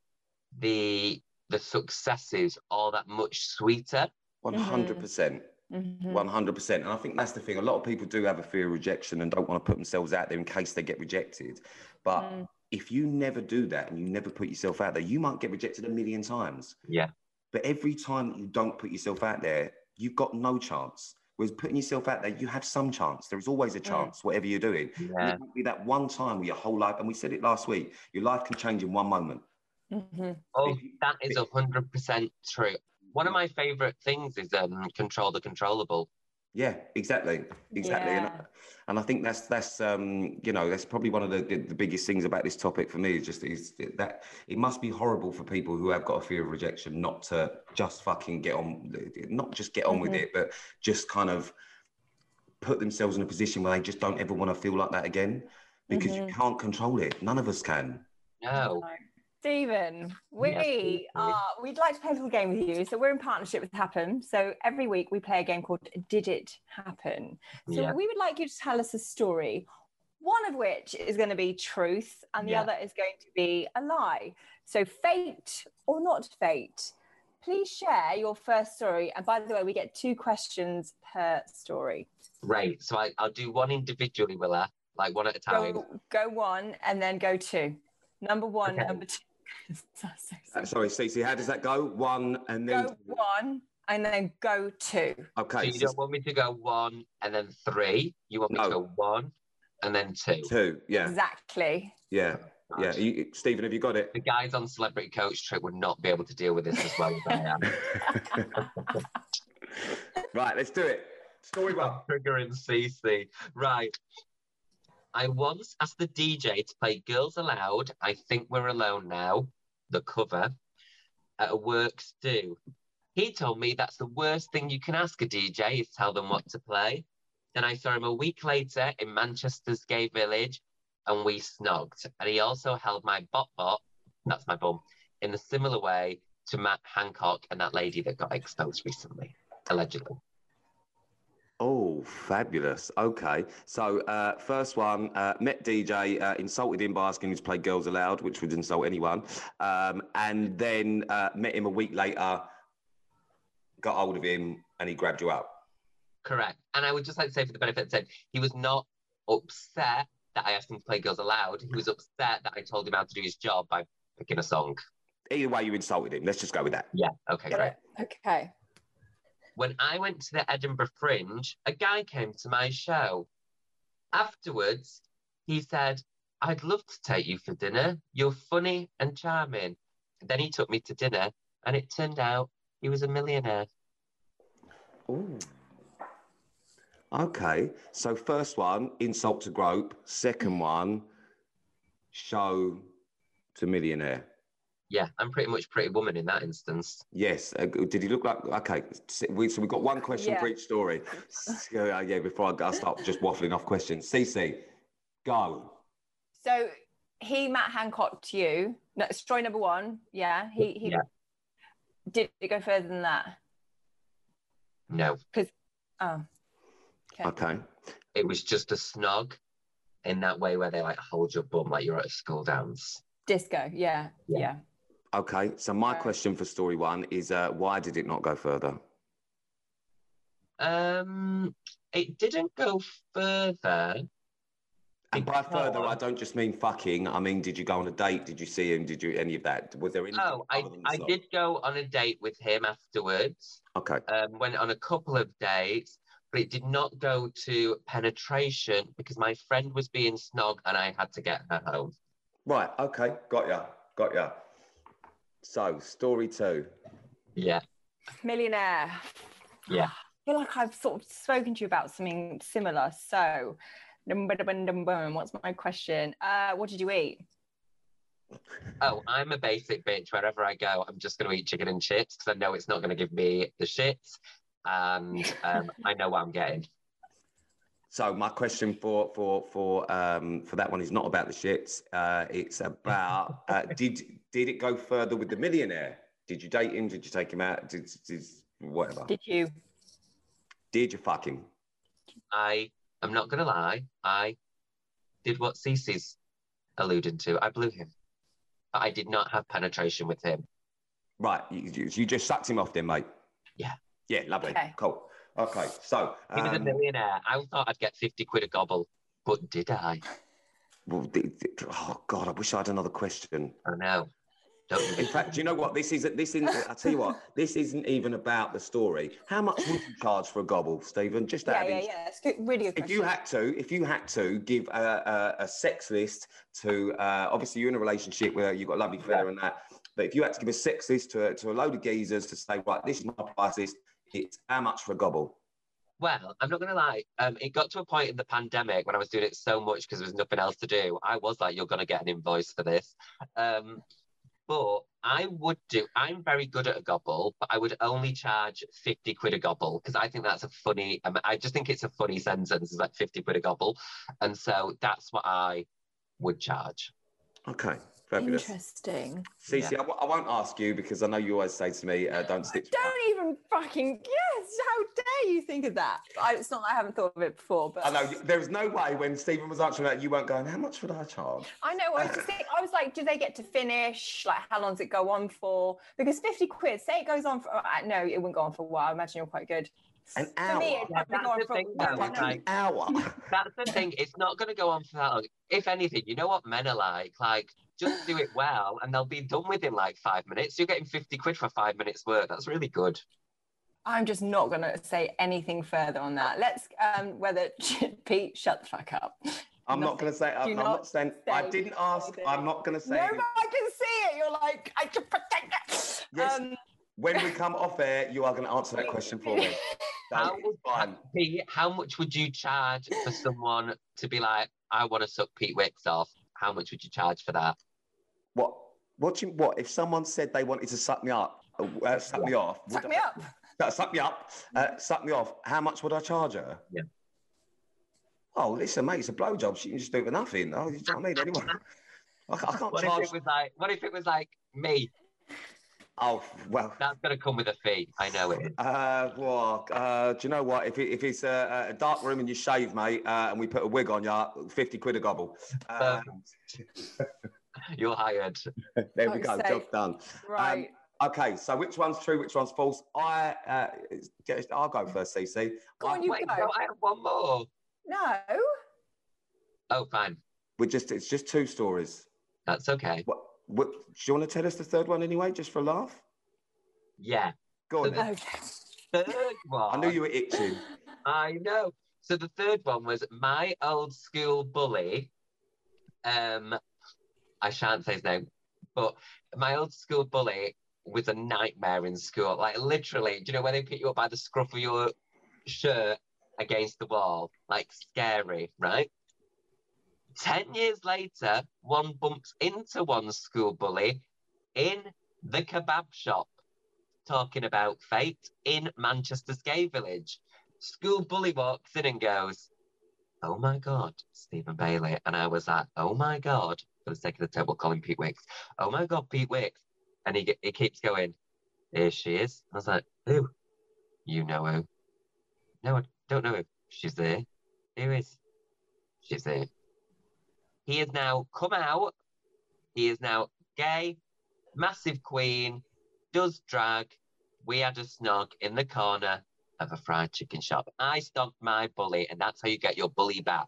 the the successes all that much sweeter. one hundred percent. Mhm. one hundred percent. And I think that's the thing. A lot of people do have a fear of rejection and don't want to put themselves out there in case they get rejected. But Mm. if you never do that and you never put yourself out there, you might get rejected a million times. Yeah. But every time that you don't put yourself out there, you've got no chance. Whereas putting yourself out there, you have some chance. There is always a chance, whatever you're doing. And Yeah. it might be that one time where your whole life, and we said it last week, your life can change in one moment. Mhm. Oh, If you- that is a hundred percent true. One of my favorite things is um control the controllable. Yeah, exactly, exactly, and, Yeah. and I think that's that's um, you know that's probably one of the, the, the biggest things about this topic for me is just is that it must be horrible for people who have got a fear of rejection not to just fucking get on, not just get on with Mhm. it, but just kind of put themselves in a position where they just don't ever want to feel like that again because you Mhm. can't control it. None of us can. No. Stephen, we Yes, please. are, we'd like to play a little game with you. So we're in partnership with Happen. So every week we play a game called Did It Happen? So Yeah. we would like you to tell us a story, one of which is going to be truth and the Yeah. other is going to be a lie. So fate or not fate. Please share your first story. And by the way, we get two questions per story. Right. So I, I'll do one individually, Willa, like one at a time. Go, go one and then go two. Number one, Okay. number two. So- so- so- Uh, sorry, Stacey, how does that go? One and then Go one and then go two. So okay, you so don't want me to go one and then three. You want me No. to go one and then two. two. Yeah, Exactly. yeah, yeah. You, Stephen, have you got it? The guys on Celebrity Coach Trip would not be able to deal with this as well as I am. Right, let's do it. Story one. Triggering Cece. Right. I once asked the D J to play Girls Aloud, I Think We're Alone Now, the cover, at a works do. He told me that's the worst thing you can ask a D J is tell them what to play. Then I saw him a week later in Manchester's Gay Village and we snogged. And he also held my bot bot, that's my bum, in a similar way to Matt Hancock and that lady that got exposed recently, allegedly. Oh, fabulous. Okay. So, uh, first one, uh, met D J, uh, insulted him by asking him to play Girls Aloud, which would insult anyone. Um, and then uh, met him a week later, got hold of him, and he grabbed you up. Correct. And I would just like to say for the benefit of the time, he was not upset that I asked him to play Girls Aloud. He was upset that I told him how to do his job by picking a song. Either way, you insulted him. Let's just go with that. Yeah, okay, Got great. it. Okay. When I went to the Edinburgh Fringe, a guy came to my show. Afterwards, he said, I'd love to take you for dinner. You're funny and charming. Then he took me to dinner, and it turned out he was a millionaire. Ooh. Okay. So, first one, insult to grope. Second one, show to millionaire. Yeah, I'm pretty much Pretty Woman in that instance. Yes. Uh, did he look like? Okay. So we, so we've got one question Yeah. for each story. So, uh, yeah. Before I, I start just waffling off questions, Cece, go. So he Matt Hancocked you. No, story number one. Yeah. He he Yeah. did it go further than that? No, Because oh, okay. Okay. it was just a snog in that way where they like hold your bum like you're at a school dance. Disco. Yeah. Yeah. Yeah. Okay. So my Right. question for story one is, uh, why did it not go further? Um, it didn't go further. And by Because- further, I don't just mean fucking. I mean, did you go on a date? Did you see him? Did you any of that? Was there anything? Oh, I, other than the I song? did go on a date with him afterwards. Okay. Um, went on a couple of dates, but it did not go to penetration because my friend was being snog and I had to get her home. Right. Okay. Got ya. Got ya. So, story two. Yeah, Millionaire. Yeah. I feel like I've sort of spoken to you about something similar. So, dum, ba, dum, dum, bum. What's my question? Uh, what did you eat? Oh, I'm a basic bitch. Wherever I go, I'm just going to eat chicken and chips because I know it's not going to give me the shits, and um, I know what I'm getting. So, my question for for for um for that one is not about the shits. Uh, it's about uh, did did it go further with the millionaire? Did you date him? Did you take him out? Did, did whatever? Did you? Did you fuck him? I am not going to lie. I did what Cece's alluding to. I blew him, but I did not have penetration with him. Right. You, you, you just sucked him off, then, mate. Yeah. Yeah. Lovely. Okay. Cool. Okay. So, He was a um, millionaire. I thought I'd get fifty quid a gobble, but did I? well, the, the- oh God, I wish I had another question. I know. Don't In fact, do you know what? This isn't. This isn't. I tell you what. This isn't even about the story. How much would you charge for a gobble, Stephen? Just out Yeah, of yeah, interest. yeah. It's good. Really good If you question. had to, if you had to give a, a, a sex list to, uh, obviously you're in a relationship where you've got a lovely fella and that, but if you had to give a sex list to a, to a load of geezers to say, right, this is my price list, it's how much for a gobble? Well, I'm not going to lie. Um, it got to a point in the pandemic when I was doing it so much because there was nothing else to do. I was like, you're going to get an invoice for this. Um, but I would do, I'm very good at a gobble, but I would only charge fifty quid a gobble because I think that's a funny, um, I just think it's a funny sentence. It's like fifty quid a gobble. And so that's what I would charge. Okay, fabulous. Interesting. Cece, I, w- I won't ask you because I know you always say to me, uh, don't stick to Don't even fucking yes. How dare you think of that? I, it's not that I haven't thought of it before, but I know you- there was no way when Stephen was answering that you weren't going, how much would I charge? I know. I was just thinking, I was like, do they get to finish? Like, how long does it go on for? Because fifty quid, say it goes on for, uh, no, it wouldn't go on for a while. I imagine you're quite good. An For hour? me, it'd Yeah, probably that's go on the for thing, no, though, no, Fucking no. like- hour? That's the thing. It's not going to go on for that long. If anything, you know what men are like? Like, just do it well and they'll be done within like five minutes. You're getting fifty quid for five minutes work. That's really good. I'm just not going to say anything further on that. Let's, um, whether, Pete, shut the fuck up. I'm not going to say, I'm, Do I'm not not saying, I say didn't ask, anything. I'm not going to say No, anything. but I can see it. You're like, I can protect it. Yes. Um, When we come off air, you are going to answer that question for me. So How, it's fine. Pete, how much would you charge for someone to be like, I want to suck Pete Wicks off? How much would you charge for that? What? What? You, what? If someone said they wanted to suck me up, uh, suck me off, would suck I- me up. Uh, suck me up, uh, suck me off. How much would I charge her? Yeah. Oh, listen, mate, it's a blowjob. She can just do it for nothing. Oh, you know what I mean? Anyway, I, ca- I can't What if charge. it was like, what if it was like me? Oh, well. That's going to come with a fee. I know it is. Uh, well, uh, do you know what? If, it, if it's a, a dark room and you shave, mate, uh, and we put a wig on you, fifty quid a gobble. Uh, You're hired. there we go. Fuck's Job sake. done. Right. Okay, so which one's true, which one's false? I, uh, it's- I'll go first, Cece. Go on, you Wait, go. no, I have one more. No. Oh, fine. We're just, it's just two stories. That's okay. What, what, do you want to tell us the third one anyway, just for a laugh? Yeah. Go on So then. Okay. Third one. I knew you were itching. I know. So the third one was my old school bully. Um, I shan't say his name, but my old school bully was a nightmare in school. Like literally, do you know when they pick you up by the scruff of your shirt against the wall? Like scary, right? Ten years later, one bumps into one school bully in the kebab shop talking about fate in Manchester's gay village. School bully walks in and goes, "Oh my God, Stephen Bailey." And I was like, "Oh my God," for the sake of the table, calling Pete Wicks. "Oh my God, Pete Wicks." And he, he keeps going, "Here she is." I was like, "Who?" "You know who." "No, I don't know who." "She's there." "Who is?" "She's there." He has now come out. He is now gay, massive queen, does drag. We had a snog in the corner of a fried chicken shop. I snogged my bully, and that's how you get your bully back.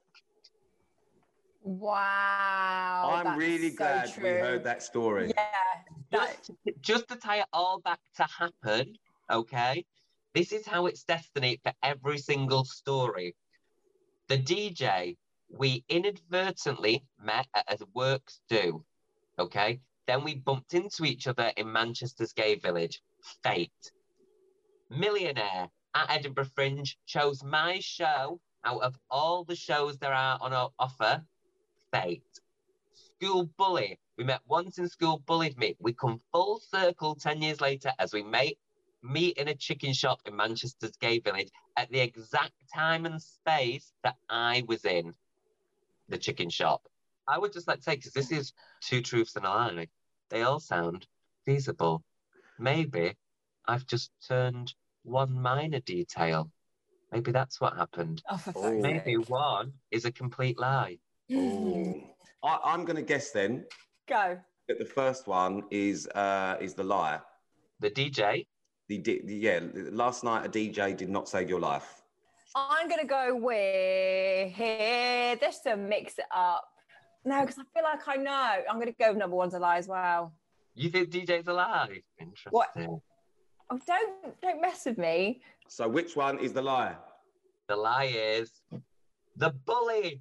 Wow. I'm that's really so glad true. we heard that story. Yeah. That, Just, just to tie it all back to Happen, okay? This is how it's destiny for every single story. The D J, we inadvertently met at a works do, okay? Then we bumped into each other in Manchester's gay village. Fate. Millionaire at Edinburgh Fringe chose my show out of all the shows there are on our offer. Fate. School bully. We met once in school, bullied me. We come full circle ten years later as we meet, meet in a chicken shop in Manchester's gay village at the exact time and space that I was in the chicken shop. I would just like to say, because this is two truths and a lie, they all sound feasible. Maybe I've just turned one minor detail. Maybe that's what happened. oh, for fuck's Oh. Maybe sake. one is a complete lie. Oh. I, I'm going to guess then Go. that the first one is uh, is the lie. The D J. The, D- the yeah, last night a D J did not save your life. I'm going to go with here, just to mix it up. No, because I feel like I know. I'm going to go with number one's a lie as well. You think D J's alive? Interesting. What? Oh, don't don't mess with me. So which one is the lie? The lie is the bully.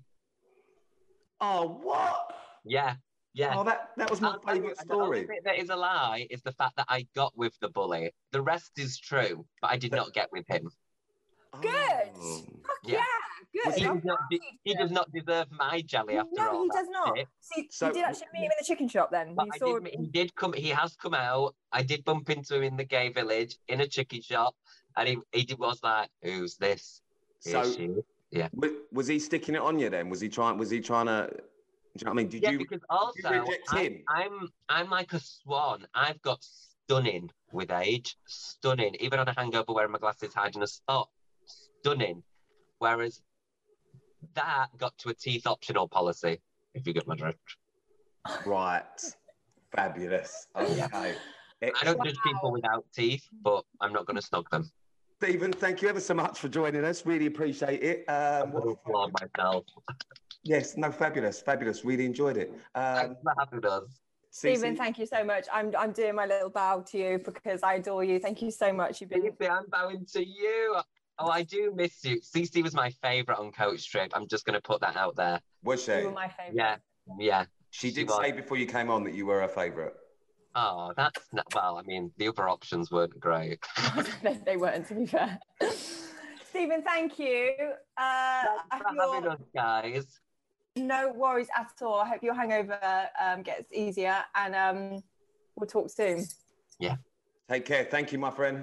Oh, what? Yeah, yeah. Oh, that, that was my I'll tell you, favourite and the only story. bit that is a lie is the fact that I got with the bully. The rest is true, but I did not get with him. Good. Oh. Fuck Yeah. yeah, good. He I'm does not, proud de- of he you. does not deserve my jelly after No, all he that does not. shit. See, So- you did actually meet him in the chicken shop then. But You I saw did, he did come. He has come out. I did bump into him in the gay village in a chicken shop, and he he did- was like, "Who's this?" So Here she is. Yeah. wa- was he sticking it on you then? Was he trying? Was he trying to? Do you know what I mean? Did Yeah, you? because also reject I, him? I'm I'm like a swan. I've got stunning with age, stunning. Even on a hangover, wearing my glasses, hiding a spot, stunning. Whereas that got to a teeth optional policy. If you get my drift. Right. Fabulous. Okay. I Excellent. don't judge people without teeth, but I'm not going to snog them. Stephen, thank you ever so much for joining us. Really appreciate it. Um, I'm going to applaud myself. yes, no, fabulous, fabulous. Really enjoyed it. Um, Thanks for having us. Stephen, Cece? thank you so much. I'm I'm doing my little bow to you because I adore you. Thank you so much. You've been Stevie, I'm bowing to you. Oh, I do miss you. Cece was my favourite on Coach Trip. I'm just going to put that out there. Was you she? were my favourite. Yeah, yeah. She she did was. say before you came on that you were her favourite. Oh, that's not, well, I mean, the other options weren't great. they, they weren't, to be fair. Stephen, thank you. Uh, I Thanks hope for having your- us, guys. no worries at all. I hope your hangover um, gets easier, and um, we'll talk soon. Take care. Thank you, my friend.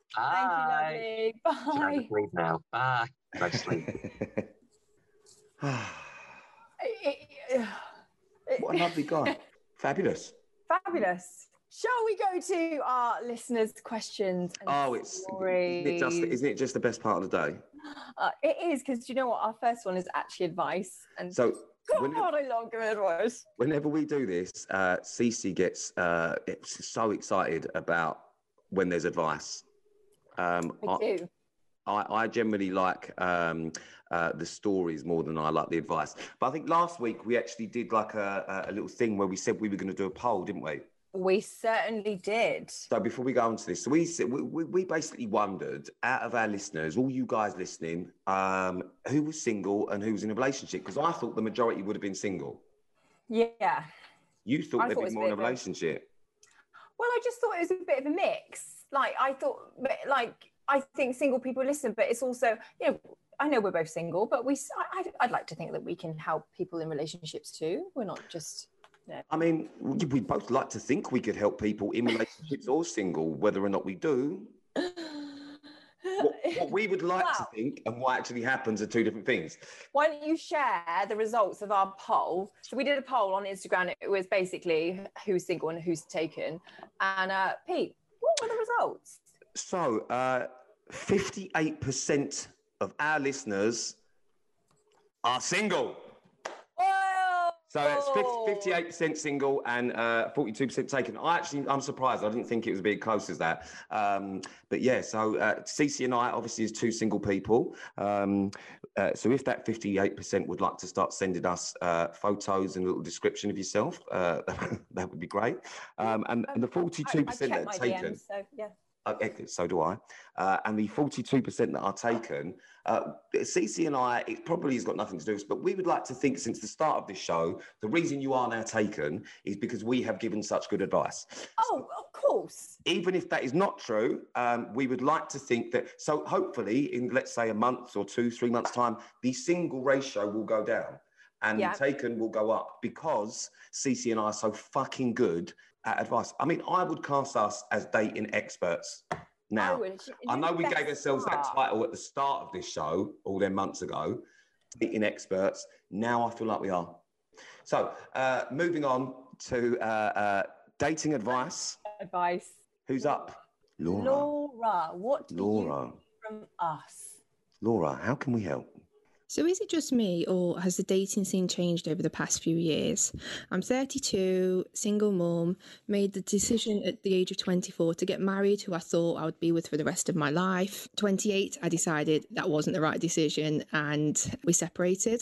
Bye. Thank you, Should I lovely. just leave now? Bye. Should I just leave? Bye. What a lovely guy. Fabulous. Fabulous. Shall we go to our listeners' questions? And Oh, it's stories? isn't it just isn't it just the best part of the day? Uh, it is, because you know what? Our first one is actually advice. And So God, whenever, I love giving advice. whenever we do this, uh, Cece gets uh, it's so excited about when there's advice. Um, I do. I, I generally like um, uh, the stories more than I like the advice. But I think last week we actually did like a, a little thing where we said we were going to do a poll, didn't we? We certainly did. So before we go on to this, so we, said- we we we basically wondered, out of our listeners, all you guys listening, um, who was single and who was in a relationship? Because I thought the majority would have been single. Yeah. You thought I they'd thought it be was a more in a bit of a- relationship. Well, I just thought it was a bit of a mix. Like, I thought, like, I think single people listen, but it's also, you know, I know we're both single, but we, I, I'd, I'd like to think that we can help people in relationships too. We're not just No. I mean, we both like to think we could help people in relationships or single, whether or not we do. What, what we would like Wow. to think and what actually happens are two different things. Why don't you share the results of our poll? So we did a poll on Instagram. It was basically who's single and who's taken. And uh, Pete, what were the results? So, uh, fifty-eight percent of our listeners are single. Oh! So it's fifty-eight percent single and uh, forty-two percent taken. I actually, I'm surprised. I didn't think it was a bit close as that. Um, but yeah, so uh, Cece and I obviously is two single people. Um, uh, so if that fifty-eight percent would like to start sending us uh, photos and a little description of yourself, uh, that would be great. Um, and, and the forty-two percent I, I that are check my taken. D Ms, so yeah. Okay, so do I. Uh, and the forty-two percent that are taken, uh, Cece and I, it probably has got nothing to do with this, but we would like to think since the start of this show, the reason you are now taken is because we have given such good advice. Oh, of course. Even if that is not true, um, we would like to think that, so hopefully in, let's say, a month or two, three months' time, the single ratio will go down and Yeah. the taken will go up because Cece and I are so fucking good at advice. I mean, I would cast us as dating experts. Now, I, would. I know we Best gave ourselves that part. title at the start of this show all them months ago, dating experts. Now I feel like we are. So, uh, moving on to uh, uh, dating advice. Advice. Who's up? Laura. Laura, what do Laura. you from us? Laura, how can we help? So is it just me, or has the dating scene changed over the past few years? I'm thirty-two, single mum, made the decision at the age of twenty-four to get married, who I thought I would be with for the rest of my life. twenty-eight, I decided that wasn't the right decision and we separated.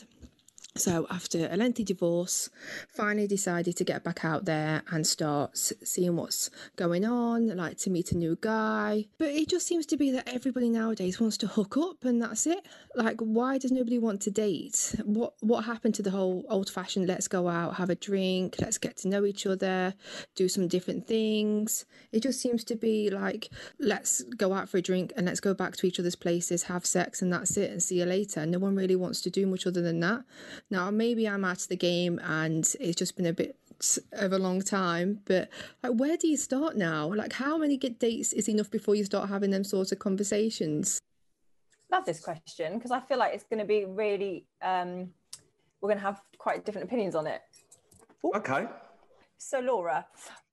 So after a lengthy divorce, finally decided to get back out there and start s- seeing what's going on, like to meet a new guy. But it just seems to be that everybody nowadays wants to hook up and that's it. Like, why does nobody want to date? What what happened to the whole old-fashioned let's go out, have a drink, let's get to know each other, do some different things? It just seems to be like, let's go out for a drink and let's go back to each other's places, have sex and that's it and see you later. No one really wants to do much other than that. Now, maybe I'm out of the game and it's just been a bit of a long time, but like, where do you start now? Like, how many good dates is enough before you start having them sorts of conversations? Love this question because I feel like it's going to be really, um, we're going to have quite different opinions on it. Ooh. Okay. So, Laura,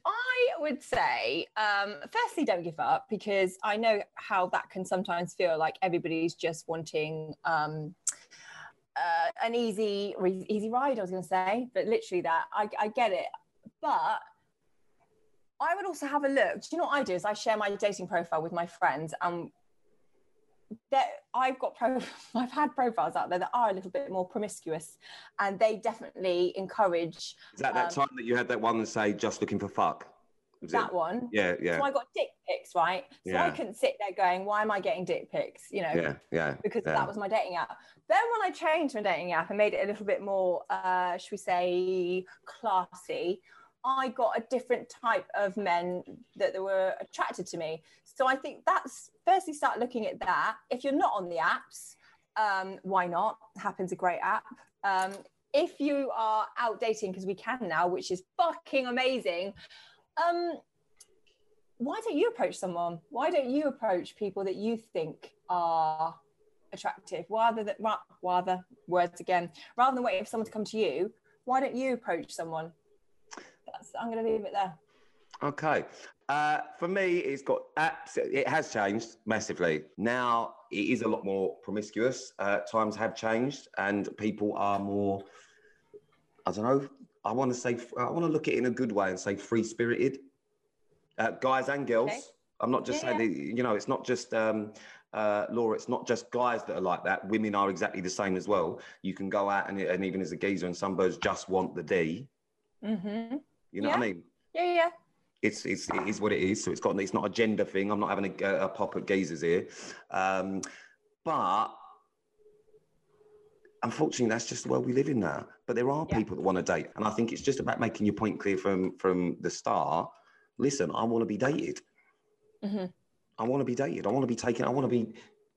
I would say, um, firstly, don't give up because I know how that can sometimes feel like everybody's just wanting um, uh, an easy, easy ride, I was going to say, but literally that. I, I get it. But I would also have a look. Do you know what I do? Is I share my dating profile with my friends and that I've got pro I've had profiles out there that are a little bit more promiscuous and they definitely encourage. Is that that um, time that you had that one that say just looking for fuck? Was that it? one. Yeah, yeah. So I got dick pics, right? So Yeah. I couldn't sit there going, why am I getting dick pics? You know, Yeah, yeah. because yeah. that was my dating app. Then when I changed my dating app and made it a little bit more, uh, should we say, classy, I got a different type of men that, that were attracted to me. So I think that's, firstly, start looking at that. If you're not on the apps, um, why not? Happn's a great app. Um, if you are out dating, because we can now, which is fucking amazing, um, why don't you approach someone? Why don't you approach people that you think are attractive? Rather than, rather, words again, rather than waiting for someone to come to you, why don't you approach someone? That's, I'm going to leave it there. Okay. Uh, for me, it's got apps. It has changed massively. Now it is a lot more promiscuous. Uh, times have changed, and people are more. I don't know. I want to say. I want to look at it in a good way and say free spirited. Uh, guys and girls. Okay. I'm not just Yeah, saying. That, you know, it's not just um, uh, Laura. It's not just guys that are like that. Women are exactly the same as well. You can go out and, and even as a geezer, and some birds just want the D. Mm-hmm. You know Yeah. what I mean? Yeah, yeah. It's, it's, it is what it is. So it's got, it's not a gender thing. I'm not having a, a pop at geezers here. Um, but unfortunately, that's just the world we live in now. But there are Yeah. people that want to date. And I think it's just about making your point clear from, from the start. Listen, I want to be dated. Mm-hmm. I want to be dated. I want to be taken. I want to be,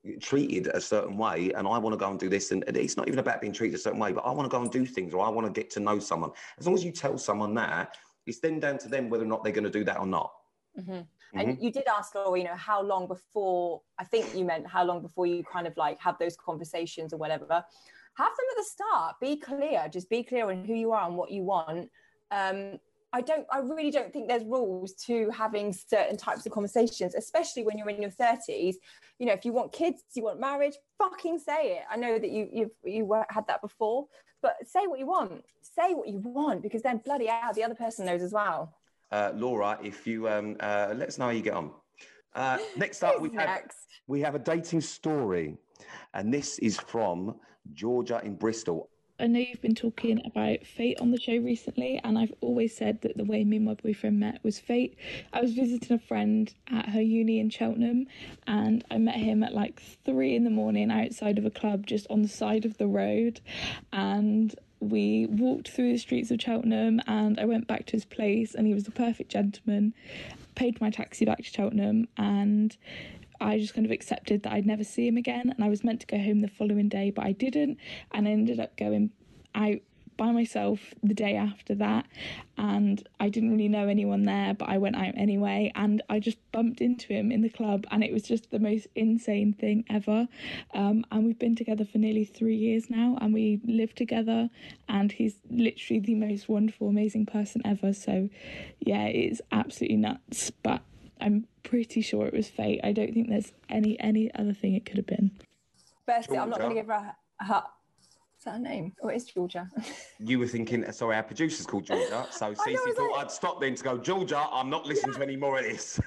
treated a certain way and I want to go and do this, and, and it's not even about being treated a certain way, but I want to go and do things, or I want to get to know someone. As long as you tell someone that, it's then down to them whether or not they're going to do that or not. Mm-hmm. Mm-hmm. And you did ask Laura, you know, how long before, I think you meant how long before you kind of like have those conversations or whatever. Have them at the start. Be clear. Just be clear on who you are and what you want. Um, I don't, I really don't think there's rules to having certain types of conversations, especially when you're in your thirties. You know, if you want kids, you want marriage, fucking say it. I know that you, you've, you had that before, but say what you want. Say what you want, because then bloody hell, the other person knows as well. Uh, Laura, if you, um, uh, let us know how you get on. Uh, next up, we have, we have a dating story, and this is from Georgia in Bristol. I know you've been talking about fate on the show recently, and I've always said that the way me and my boyfriend met was fate. I was visiting a friend at her uni in Cheltenham, and I met him at like three in the morning outside of a club just on the side of the road, and we walked through the streets of Cheltenham, and I went back to his place, and he was the perfect gentleman, paid my taxi back to Cheltenham, and I just kind of accepted that I'd never see him again, and I was meant to go home the following day, but I didn't, and I ended up going out by myself the day after that, and I didn't really know anyone there, but I went out anyway, and I just bumped into him in the club, and it was just the most insane thing ever. Um, and we've been together for nearly three years now, and we live together, and he's literally the most wonderful, amazing person ever. So yeah, it's absolutely nuts, but I'm pretty sure it was fate. I don't think there's any any other thing it could have been. Firstly, I'm not going to give her a, a is that her name? Or is Georgia? You were thinking, sorry, our producer's called Georgia, so Cece thought like... I'd stop then to go, Georgia, I'm not listening yeah. to any more of this.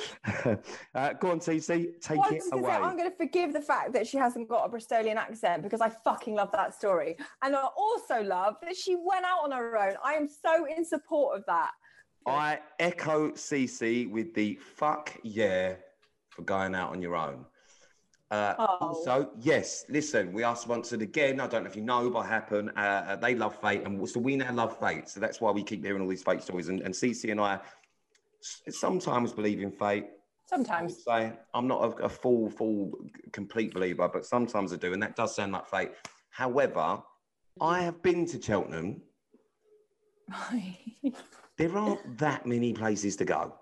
uh, go on, Cece, take well, it away. Say, I'm going to forgive the fact that she hasn't got a Bristolian accent, because I fucking love that story. And I also love that she went out on her own. I am so in support of that. I echo Cece with the fuck yeah for going out on your own. Uh, oh. Also, yes, listen, we are sponsored again. I don't know if you know, but Happen. Uh, they love fate, and so we now love fate. So that's why we keep hearing all these fate stories. And, and Cece and I sometimes believe in fate. Sometimes. I say I'm not a, a full, full, complete believer, but sometimes I do, and that does sound like fate. However, I have been to Cheltenham. There aren't that many places to go.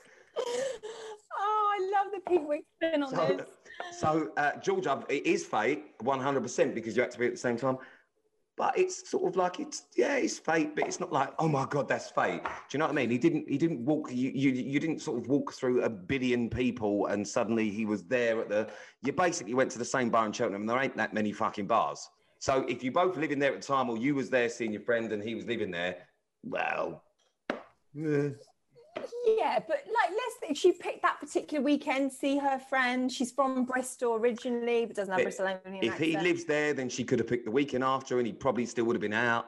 Oh, I love the Pickwick spin on so, this. So, uh, Georgia, it is fate, one hundred percent, because you have to be at the same time. But it's sort of like, it's, yeah, it's fate, but it's not like, oh my God, that's fate. Do you know what I mean? He didn't, he didn't walk, you, you, you didn't sort of walk through a billion people and suddenly he was there at the, you basically went to the same bar in Cheltenham and there ain't that many fucking bars. So if you both living there at the time, or you was there seeing your friend and he was living there, well... Yeah. yeah, but like, let's think, she picked that particular weekend, see her friend. She's from Bristol originally, but doesn't have Bristolian accent. If he lives there, then she could have picked the weekend after, and he probably still would have been out.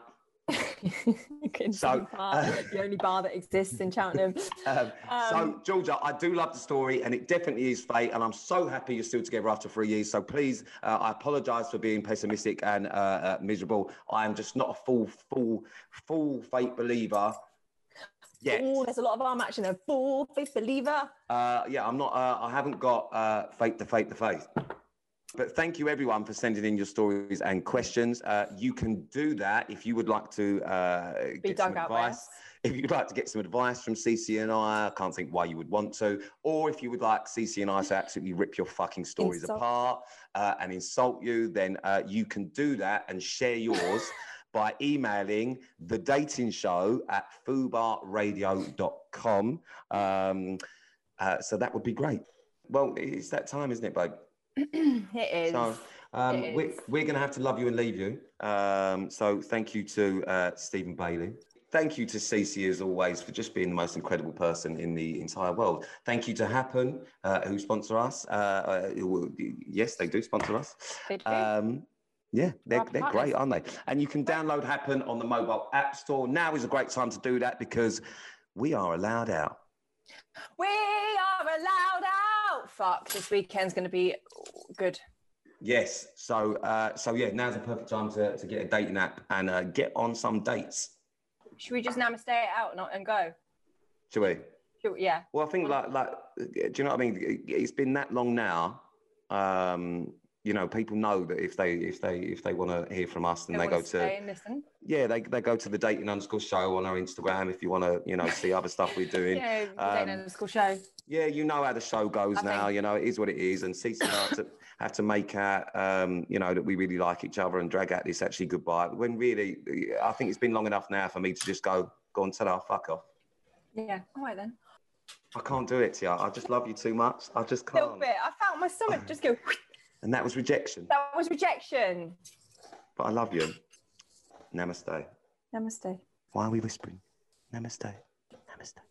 so uh, the only bar that exists in Cheltenham. Um, um, so Georgia, I do love the story, and it definitely is fate, and I'm so happy you're still together after three years. So please, uh, I apologise for being pessimistic and uh, uh, miserable. I am just not a full, full, full fate believer. Yeah. Oh, there's a lot of arm action there. Full faith believer. Uh, yeah, I'm not. Uh, I haven't got uh, faith to faith to faith. But thank you, everyone, for sending in your stories and questions. Uh, you can do that if you would like to uh, get some advice. If you'd like to get some advice from Cece and I, I can't think why you would want to. Or if you would like Cece and I to absolutely rip your fucking stories insult. apart uh, and insult you, then uh, you can do that and share yours by emailing the dating show at fubar radio dot com. Um, uh, so that would be great. Well, it's that time, isn't it, babe? It is. So um, it we're, is. we're going to have to love you and leave you. Um, so thank you to uh, Stephen Bailey. Thank you to Cece, as always, for just being the most incredible person in the entire world. Thank you to Happen, uh, who sponsor us. Uh, uh, yes, they do sponsor us. They do. Um, Yeah, they're, they're great, aren't they? And you can download Happen on the mobile app store. Now is a great time to do that because we are allowed out. We are allowed out. Fuck, this weekend's going to be good. Yes. So, uh, so yeah, now's the perfect time to, to get a dating app and uh, get on some dates. Should we just namaste it out and, and go? Should we? Should we? Yeah. Well, I think like, like, do you know what I mean? It's been that long now. Um, you know, people know that if they if they if they want to hear from us, then They they go wanna stay to and listen. yeah, they they go to the dating underscore show on our Instagram if you want to, you know, see other stuff we're doing. Yeah, the Um, Dana Underscore Show. Yeah, you know how the show goes I now. think- You know, it is what it is. And Cece and I have to, have to make out, um, you know, that we really like each other and drag out this actually goodbye. When really, I think it's been long enough now for me to just go, go on, tell her, fuck off. Yeah, all right then. I can't do it, Tia. I just love you too much. I just A little can't. bit. I felt my stomach just go. And that was rejection. That was rejection. But I love you. Namaste. Namaste. Why are we whispering? Namaste. Namaste.